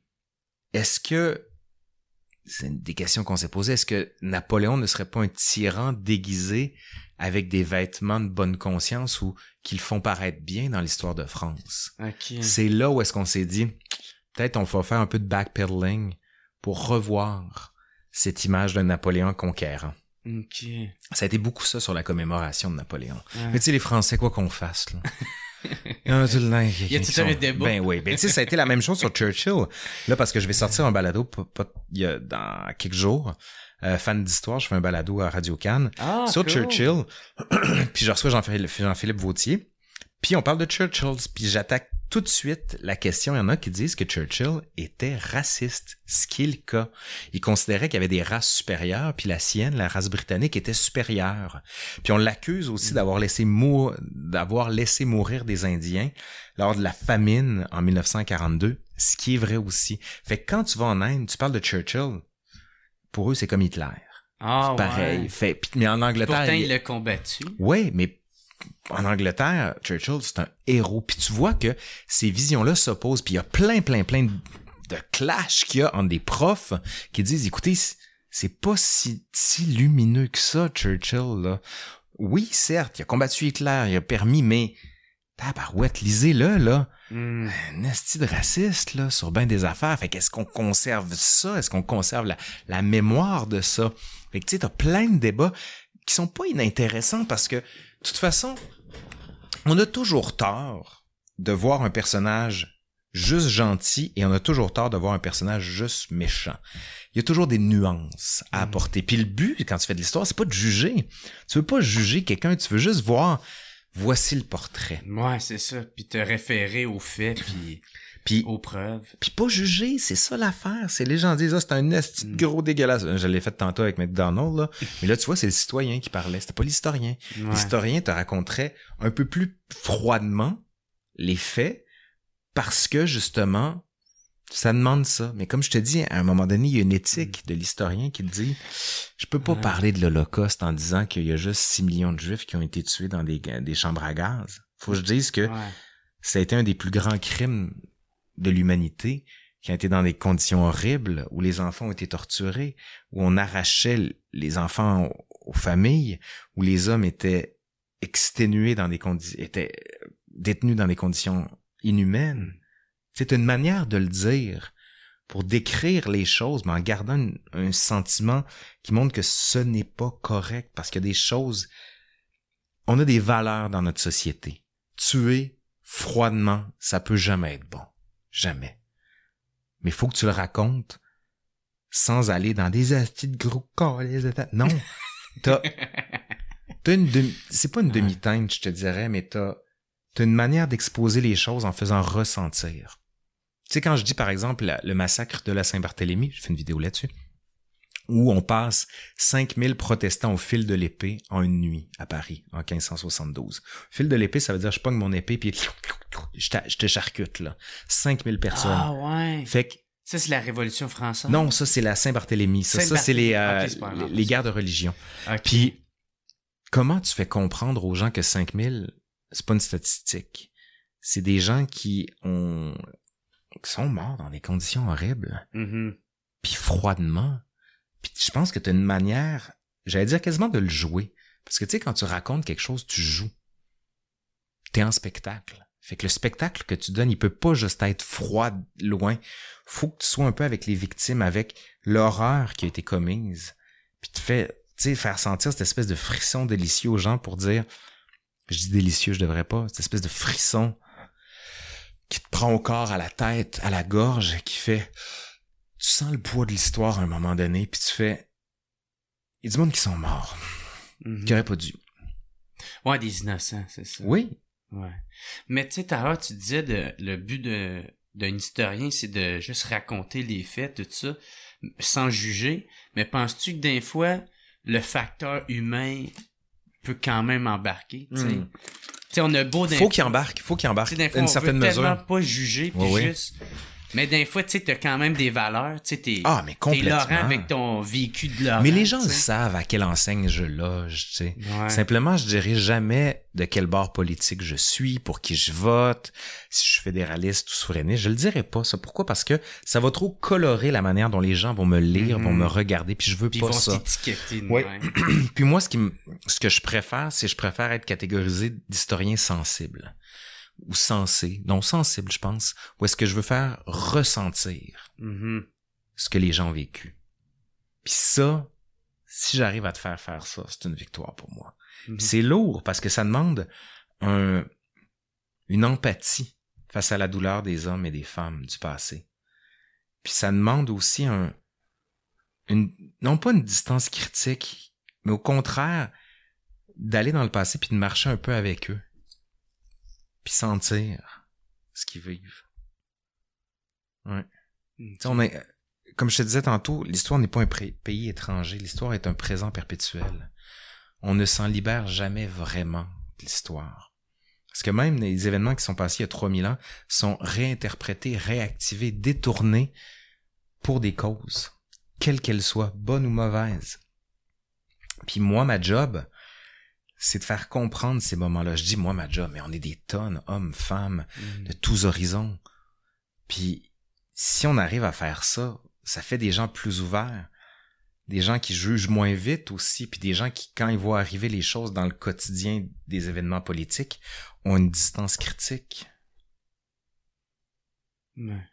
des questions qu'on s'est posées. Est-ce que Napoléon ne serait pas un tyran déguisé avec des vêtements de bonne conscience ou qui le font paraître bien dans l'histoire de France? Okay. C'est là où est-ce qu'on s'est dit, peut-être on va faire un peu de backpedaling pour revoir cette image d'un Napoléon conquérant. Okay. Ça a été beaucoup ça sur la commémoration de Napoléon. Ouais. Mais tu sais, les Français, quoi qu'on fasse, là... Il y a tout un débat. Ben oui. Ben tu sais, ça a été la même chose sur Churchill. Là, parce que je vais sortir un balado dans quelques jours. Fan d'histoire, je fais un balado à Radio Cannes sur cool. Churchill. Puis je reçois Jean-Philippe Vautier. Puis on parle de Churchill. Puis j'attaque tout de suite la question. Il y en a qui disent que Churchill était raciste, ce qui est le cas. Il considérait qu'il y avait des races supérieures, puis la sienne, la race britannique, était supérieure. Puis on l'accuse aussi d'avoir laissé mourir des Indiens lors de la famine en 1942, ce qui est vrai aussi. Fait que quand tu vas en Inde, tu parles de Churchill, pour eux, c'est comme Hitler. C'est pareil. Ouais. Mais en Angleterre... Pourtant, il l'a combattu. Oui, mais en Angleterre, Churchill, c'est un héros. Puis tu vois que ces visions-là s'opposent. Puis il y a plein de clash qu'il y a entre des profs qui disent, écoutez, c'est pas si lumineux que ça, Churchill, là. Oui, certes, il a combattu Hitler, il a permis, mais tabarouette, lisez-le, là. Un esti de raciste, là, sur ben des affaires. Fait qu'est-ce qu'on conserve ça? Est-ce qu'on conserve la mémoire de ça? Fait que tu sais, t'as plein de débats qui sont pas inintéressants parce que, de toute façon, on a toujours tort de voir un personnage juste gentil et on a toujours tort de voir un personnage juste méchant. Il y a toujours des nuances à apporter. Puis le but, quand tu fais de l'histoire, c'est pas de juger. Tu veux pas juger quelqu'un, tu veux juste voir, voici le portrait. Ouais, c'est ça. Puis te référer aux faits, puis aux preuves. Puis pas juger, c'est ça l'affaire. C'est les gens disent, c'est un esti gros dégueulasse. Je l'ai fait tantôt avec McDonald's, là. Mais là, tu vois, c'est le citoyen qui parlait. C'était pas l'historien. Ouais. L'historien te raconterait un peu plus froidement les faits parce que, justement, ça demande ça. Mais comme je te dis, à un moment donné, il y a une éthique de l'historien qui te dit, je peux pas parler de l'Holocauste en disant qu'il y a juste 6 millions de Juifs qui ont été tués dans des chambres à gaz. Faut que je dise que ça a été un des plus grands crimes de l'humanité, qui a été dans des conditions horribles, où les enfants ont été torturés, où on arrachait les enfants aux familles, où les hommes étaient exténués étaient détenus dans des conditions inhumaines. C'est une manière de le dire pour décrire les choses, mais en gardant un sentiment qui montre que ce n'est pas correct, parce qu'il y a des choses... On a des valeurs dans notre société. Tuer froidement, ça peut jamais être bon. Jamais. Mais il faut que tu le racontes sans aller dans des astis de gros calices de tête. Non. C'est pas une demi-teinte, je te dirais, mais t'as une manière d'exposer les choses en faisant ressentir. Tu sais, quand je dis, par exemple, le massacre de la Saint-Barthélemy, je fais une vidéo là-dessus, où on passe 5000 protestants au fil de l'épée en une nuit à Paris, en 1572. Fil de l'épée, ça veut dire je pogne mon épée puis je te charcute, là. 5000 personnes. Ah ouais. Fait que... Ça, c'est la Révolution française? Non, ça, c'est la Saint-Barthélemy. Ça, c'est les guerres de religion. Okay. Puis, comment tu fais comprendre aux gens que 5000, c'est pas une statistique. C'est des gens qui sont morts dans des conditions horribles. Puis froidement. Puis je pense que t'as une manière, j'allais dire quasiment de le jouer. Parce que tu sais, quand tu racontes quelque chose, tu joues. T'es en spectacle. Fait que le spectacle que tu donnes, il peut pas juste être froid, loin. Faut que tu sois un peu avec les victimes, avec l'horreur qui a été commise. Puis faire sentir cette espèce de frisson délicieux aux gens pour dire, je dis délicieux, je devrais pas, cette espèce de frisson qui te prend au corps, à la tête, à la gorge, qui fait, tu sens le poids de l'histoire à un moment donné, puis tu fais, il y a du monde qui sont morts, qui auraient pas dû. Ouais, des innocents, c'est ça. Oui. Ouais. Mais tu sais, Tara, tu disais le but d'un historien, c'est de juste raconter les faits, tout ça, sans juger. Mais penses-tu que des fois, le facteur humain peut quand même embarquer, tu sais? Tu sais, on a beau... Faut qu'il embarque. Une certaine mesure. Tellement pas juger, puis juste... Mais des fois, tu sais, t'as quand même des valeurs, tu sais, mais complètement. T'es Laurent avec ton vécu de Laurent. Mais les gens le savent à quelle enseigne je loge, tu sais. Ouais. Simplement, je dirais jamais de quel bord politique je suis, pour qui je vote, si je suis fédéraliste ou souverainiste. Je le dirais pas, ça. Pourquoi? Parce que ça va trop colorer la manière dont les gens vont me lire, vont me regarder, puis je veux pas ça. Ils vont t'étiqueter. Ouais. Puis moi, ce que je préfère, c'est je préfère être catégorisé d'historien sensible. Ou sensé, non sensible, je pense, où est-ce que je veux faire ressentir ce que les gens ont vécu. Puis ça, si j'arrive à te faire ça, c'est une victoire pour moi. Puis c'est lourd parce que ça demande une empathie face à la douleur des hommes et des femmes du passé. Puis ça demande aussi non pas une distance critique, mais au contraire, d'aller dans le passé puis de marcher un peu avec eux. Puis sentir ce qu'ils vivent. Ouais. On est, comme je te disais tantôt, l'histoire n'est pas un pays étranger. L'histoire est un présent perpétuel. On ne s'en libère jamais vraiment de l'histoire. Parce que même les événements qui sont passés il y a 3000 ans sont réinterprétés, réactivés, détournés pour des causes, quelles qu'elles soient, bonnes ou mauvaises. Puis moi, ma job, c'est de faire comprendre ces moments-là. Je dis, moi, ma job, mais on est des tonnes, hommes, femmes, de tous horizons. Puis, si on arrive à faire ça, ça fait des gens plus ouverts, des gens qui jugent moins vite aussi, puis des gens qui, quand ils voient arriver les choses dans le quotidien des événements politiques, ont une distance critique. Ouais.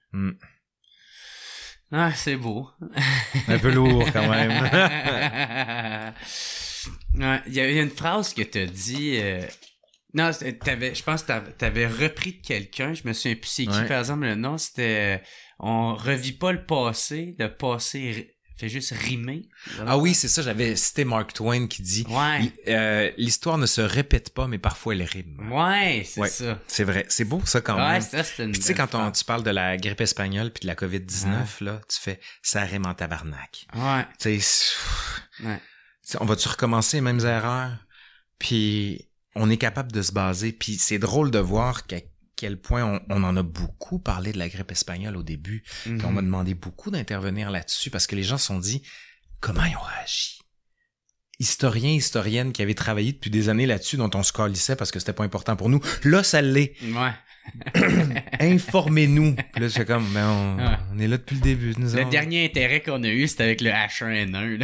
Ah, c'est beau. Un peu lourd, quand même. Ouais, il y a une phrase que t'as dit. Non, je pense que t'avais repris de quelqu'un. Je me souviens plus c'est qui, par exemple, le nom. C'était on revit pas le passé fait juste rimer. Ah oui, c'est ça, j'avais cité Mark Twain qui dit l'histoire ne se répète pas, mais parfois elle rime. Ouais, c'est ça. C'est vrai, c'est beau ça quand même. Ça, c'est une puis tu sais, quand tu parles de la grippe espagnole puis de la COVID-19, là, tu fais ça rime en tabarnak. Ouais. Tu sais, on va-tu recommencer les mêmes erreurs? Puis on est capable de se baser. Puis c'est drôle de voir qu'à quel point on en a beaucoup parlé de la grippe espagnole au début. Puis on m'a demandé beaucoup d'intervenir là-dessus parce que les gens se sont dit comment ils ont réagi. Historiens, historiennes qui avaient travaillé depuis des années là-dessus dont on se calissait parce que c'était pas important pour nous. Là, ça l'est. Ouais. Informez-nous. Puis là, c'est comme, on est là depuis le début. Le dernier intérêt qu'on a eu, c'était avec le H1N1.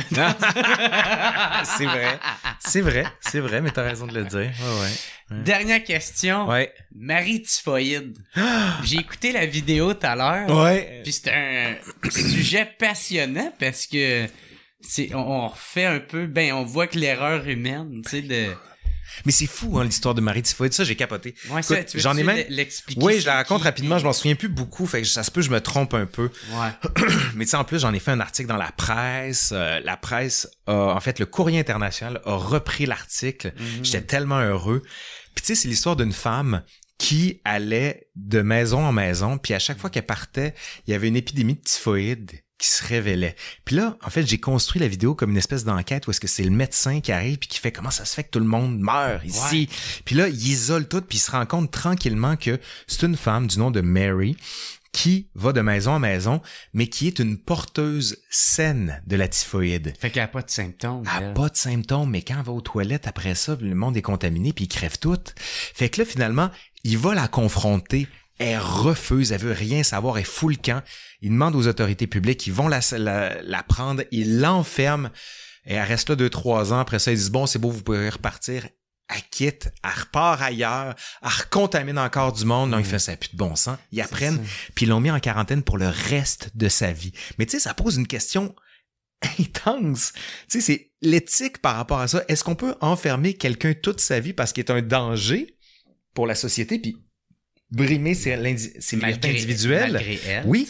C'est vrai, mais t'as raison de le dire. Ouais. Dernière question. Ouais. Marie typhoïde. J'ai écouté la vidéo tout à l'heure. Ouais. Puis c'est un sujet passionnant parce que on refait un peu, on voit que l'erreur humaine, tu sais, Mais c'est fou, l'histoire de Marie typhoïde. Ça, j'ai capoté. Ouais, écoute, ça, j'en ai même l'expliquer. Oui, je la raconte rapidement. Je m'en souviens plus beaucoup. Fait que ça se peut, je me trompe un peu. Ouais. Mais tu sais, en plus, j'en ai fait un article dans la presse. La presse en fait, le Courrier international a repris l'article. J'étais tellement heureux. Puis tu sais, c'est l'histoire d'une femme qui allait de maison en maison. Puis à chaque fois qu'elle partait, il y avait une épidémie de typhoïde qui se révélait. Puis là, en fait, j'ai construit la vidéo comme une espèce d'enquête où est-ce que c'est le médecin qui arrive puis qui fait comment ça se fait que tout le monde meurt ici. Ouais. Puis là, il isole tout puis il se rend compte tranquillement que c'est une femme du nom de Mary qui va de maison en maison, mais qui est une porteuse saine de la typhoïde. Fait qu'elle a pas de symptômes. Elle a pas de symptômes, mais quand elle va aux toilettes après ça, le monde est contaminé puis ils crèvent toutes. Fait que là, finalement, il va la confronter. Elle refuse, elle veut rien savoir, elle fout le camp. Il demande aux autorités publiques, ils vont la prendre, ils l'enferment. Et elle reste là 2-3 ans. Après ça, ils disent, bon, c'est beau, vous pouvez repartir. elle quitte, elle repart ailleurs, elle recontamine encore du monde. Non, il fait ça n'a plus de bon sens. Ils apprennent, puis ils l'ont mis en quarantaine pour le reste de sa vie. Mais tu sais, ça pose une question intense. Tu sais, c'est l'éthique par rapport à ça. Est-ce qu'on peut enfermer quelqu'un toute sa vie parce qu'il est un danger pour la société, puis brimer ses libertés individuelles? Malgré elle, oui,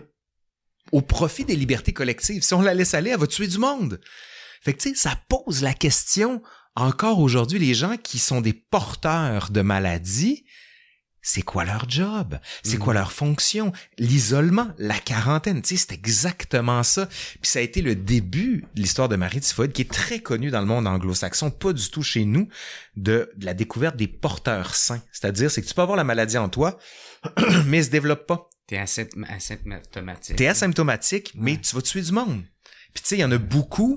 au profit des libertés collectives. Si on la laisse aller, elle va tuer du monde. Fait que tu sais, ça pose la question, encore aujourd'hui, les gens qui sont des porteurs de maladies, c'est quoi leur job? C'est quoi leur fonction? L'isolement, la quarantaine, tu sais, c'est exactement ça. Puis ça a été le début de l'histoire de Marie Typhoïde, qui est très connue dans le monde anglo-saxon, pas du tout chez nous, de la découverte des porteurs sains. C'est-à-dire, c'est que tu peux avoir la maladie en toi, mais elle se développe pas. T'es asymptomatique. T'es asymptomatique, mais tu vas tuer du monde. Puis tu sais, il y en a beaucoup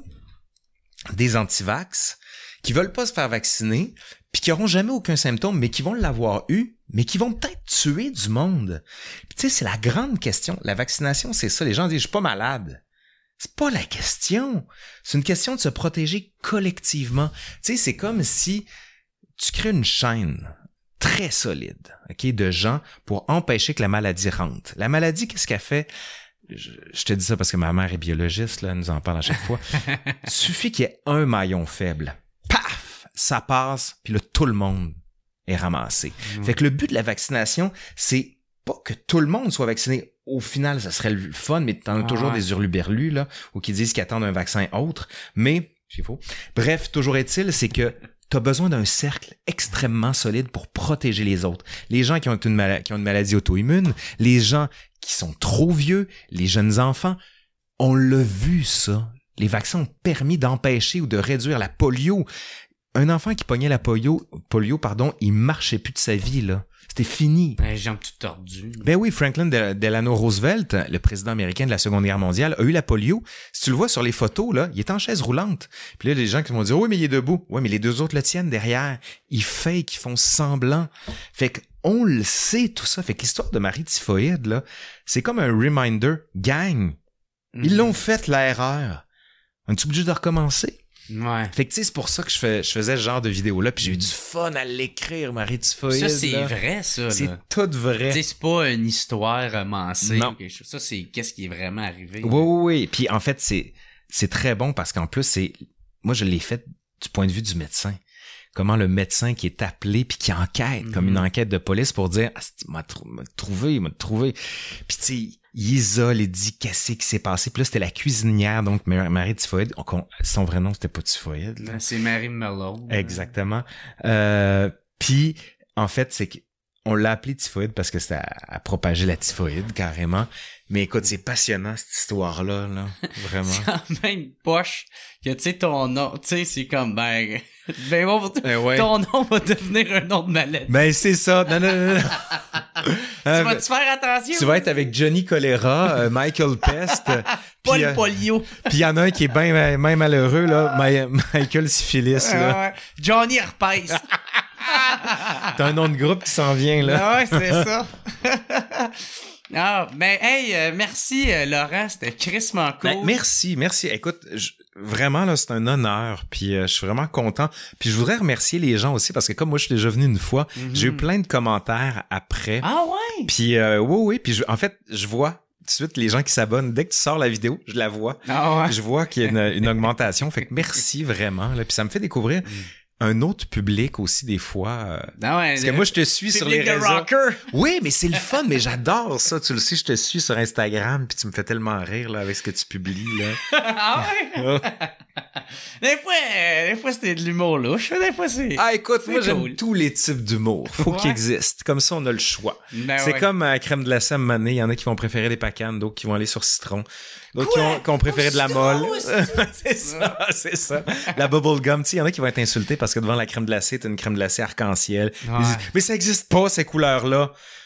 des antivax qui veulent pas se faire vacciner, puis qui auront jamais aucun symptôme, mais qui vont l'avoir eu, mais qui vont peut-être tuer du monde. Puis tu sais, c'est la grande question. La vaccination, c'est ça. Les gens disent, je suis pas malade. C'est pas la question. C'est une question de se protéger collectivement. Tu sais, c'est comme si tu crées une chaîne très solide, ok, de gens pour empêcher que la maladie rentre. La maladie, qu'est-ce qu'elle fait? Je te dis ça parce que ma mère est biologiste, là, elle nous en parle à chaque fois. Il suffit qu'il y ait un maillon faible. Paf! Ça passe, puis là, tout le monde est ramassé. Fait que le but de la vaccination, c'est pas que tout le monde soit vacciné. Au final, ça serait le fun, mais t'en as toujours des hurluberlus, là, ou qui disent qu'ils attendent un vaccin autre. Mais, c'est faux. Bref, toujours est-il, c'est que t'as besoin d'un cercle extrêmement solide pour protéger les autres. Les gens qui ont une maladie auto-immune, les gens qui sont trop vieux, les jeunes enfants, on l'a vu ça. Les vaccins ont permis d'empêcher ou de réduire la polio. Un enfant qui pognait la polio, il marchait plus de sa vie, là. C'était fini. Les jambes toutes tordues. Ben oui, Franklin Delano Roosevelt, le président américain de la Seconde Guerre mondiale, a eu la polio. Si tu le vois sur les photos, là, il est en chaise roulante. Puis là, les gens qui vont dire, oui, mais il est debout. Oui, mais les deux autres le tiennent derrière. Ils fake, ils font semblant. Fait qu'on le sait, tout ça. Fait que l'histoire de Marie Typhoïde, là, c'est comme un reminder. Gang, ils l'ont fait, l'erreur. On est obligé de recommencer? Ouais. Fait que tu sais, c'est pour ça que je faisais ce genre de vidéo-là, puis j'ai eu du fun à l'écrire, Marie Typhoïde. Ça, c'est vrai, ça. C'est tout vrai. Tu sais, c'est pas une histoire romancée. Non. Ça, c'est qu'est-ce qui est vraiment arrivé. Oui. Puis en fait, c'est très bon parce qu'en plus, moi, je l'ai fait du point de vue du médecin. Comment le médecin qui est appelé puis qui enquête, comme une enquête de police pour dire, il m'a trouvé. Puis tu sais, il isole et dit qu'est-ce qui s'est passé. Puis là, c'était la cuisinière, donc Marie Typhoïde. Son vrai nom, c'était pas Typhoïde. Là. C'est Mary Malone. Exactement. Puis, en fait, c'est qu'on l'a appelée Typhoïde parce que c'était à propager la typhoïde, carrément. Mais écoute, c'est passionnant, cette histoire-là, là. Vraiment. C'est quand même poche que, tu sais, ton nom, tu sais, c'est comme, ben bon, ton nom va devenir un nom de maladie. Ben, c'est ça. Non. Tu vas-tu faire attention? Tu vas être avec Johnny Choléra, Michael Pest. Paul Polio. Puis il y en a un qui est bien malheureux, là, Michael Syphilis, là. Johnny Herpès. T'as un nom de groupe qui s'en vient, là. Ouais, c'est ça. Ben, hey, merci, Laurent, c'était crissement cool. Ben, merci. Écoute, vraiment, là, c'est un honneur, puis je suis vraiment content. Puis je voudrais remercier les gens aussi, parce que comme moi, je suis déjà venu une fois, j'ai eu plein de commentaires après. Ah ouais? Puis, oui, puis en fait, je vois tout de suite les gens qui s'abonnent. Dès que tu sors la vidéo, je la vois. Ah ouais? Je vois qu'il y a une augmentation, fait que merci vraiment, là. Puis ça me fait découvrir un autre public aussi des fois. Parce que moi, je te suis sur les réseaux. Rocker. Oui, mais c'est le fun, mais j'adore ça. Tu le sais, je te suis sur Instagram, puis tu me fais tellement rire là avec ce que tu publies là. Ah ouais? Des fois, c'était de l'humour louche. Des fois, c'est... Ah, écoute, moi, j'aime tous les types d'humour. Faut qu'ils existent. Comme ça, on a le choix. Ben c'est comme à crème glacée à Mané. Il y en a qui vont préférer des pacanes, d'autres qui vont aller sur citron. D'autres qui ont préféré de la molle. c'est ça. La bubble gum, tu sais, il y en a qui vont être insultés parce que devant la crème glacée, t'as une crème glacée arc-en-ciel. Ouais. Mais ça existe pas, ces couleurs-là.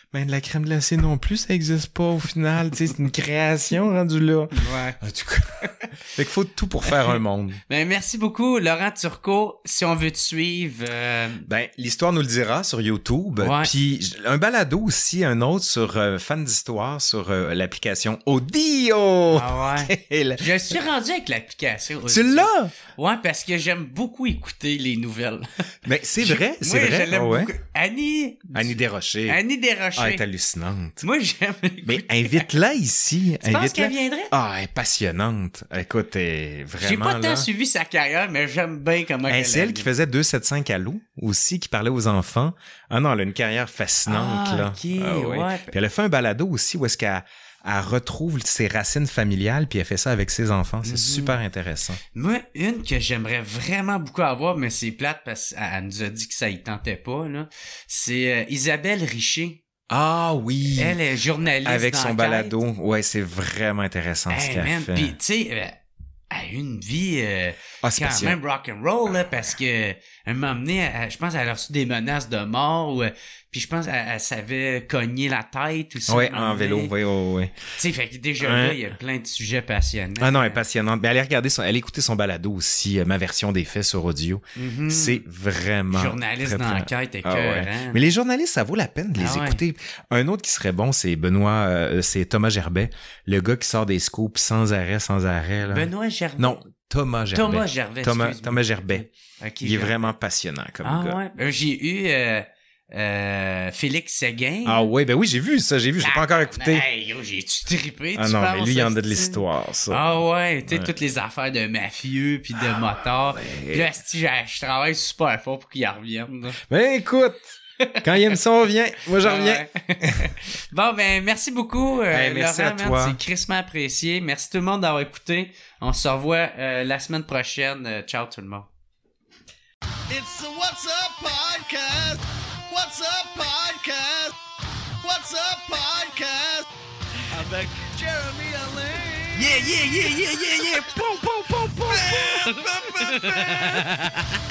Ben, de la crème glacée non plus, ça existe pas au final. Tu sais, c'est une création rendue là. Ouais. En tout cas, fait qu'il faut tout pour faire un monde. Ben, merci beaucoup, Laurent Turcot. Si on veut te suivre... Ben, l'histoire nous le dira sur YouTube. Ouais. Puis, un balado aussi, un autre sur Fan d'Histoire, sur l'application Audio. Ah ouais? Je suis rendu avec l'application Audio. Tu l'as? Ouais, parce que j'aime beaucoup écouter les nouvelles. Mais c'est vrai, c'est vrai. Je l'aime beaucoup. Annie Desrochers. Ah, elle est hallucinante. Moi, j'aime écouter. Mais invite-la ici. Tu penses qu'elle viendrait? Ah, elle est passionnante. Écoute, elle est vraiment là. J'ai pas tant suivi sa carrière, mais j'aime bien comment elle est. C'est elle qui faisait 275 Allô aussi, qui parlait aux enfants. Ah non, elle a une carrière fascinante, là. OK, ouais. Puis elle a fait un balado aussi où est-ce qu'elle retrouve ses racines familiales, puis elle fait ça avec ses enfants. C'est super intéressant. Moi, une que j'aimerais vraiment beaucoup avoir, mais c'est plate parce qu'elle nous a dit que ça y tentait pas, là. C'est Isabelle Richer. Ah oui! Elle est journaliste avec son d'enquête. Balado. Ouais, c'est vraiment intéressant ce qu'elle fait. Puis, tu sais, elle a eu une vie quand même rock'n'roll, là, parce que un moment donné, je pense qu'elle a reçu des menaces de mort, puis je pense qu'elle savait cogner la tête aussi. Ouais, en vélo, oui. Tu sais, fait que déjà là, il y a plein de sujets passionnants. Ah non, elle est passionnante. Mais allez regarder elle écouter son balado aussi, ma version des faits sur audio. C'est vraiment journaliste d'enquête, écœurant. Mais les journalistes, ça vaut la peine de les écouter. Un autre qui serait bon, c'est c'est Thomas Gerbet, le gars qui sort des scoops sans arrêt, là. Benoît Gerbet? Non, Thomas Gerbet. Thomas Gerbet. Okay, il est vraiment passionnant comme gars. Ouais. J'ai eu Félix Séguin. Ah ouais, ben oui, j'ai vu ça, j'ai pas encore écouté. Hey, j'ai-tu trippé, tu non, mais lui, il y en a de l'histoire, ça. Ah ouais, tu sais, toutes les affaires de mafieux puis de motards. Puis là, je travaille super fort pour qu'ils reviennent. Là. Ben écoute, quand il aime ça, on revient. Moi, j'en reviens. Bon, ben merci beaucoup, merci Laurent, à toi. C'est crissement apprécié. Merci tout le monde d'avoir écouté. On se revoit la semaine prochaine. Ciao tout le monde. It's the What's Up Podcast. What's Up Podcast. What's Up Podcast. Avec Jeremy Alain. Yeah. Boom.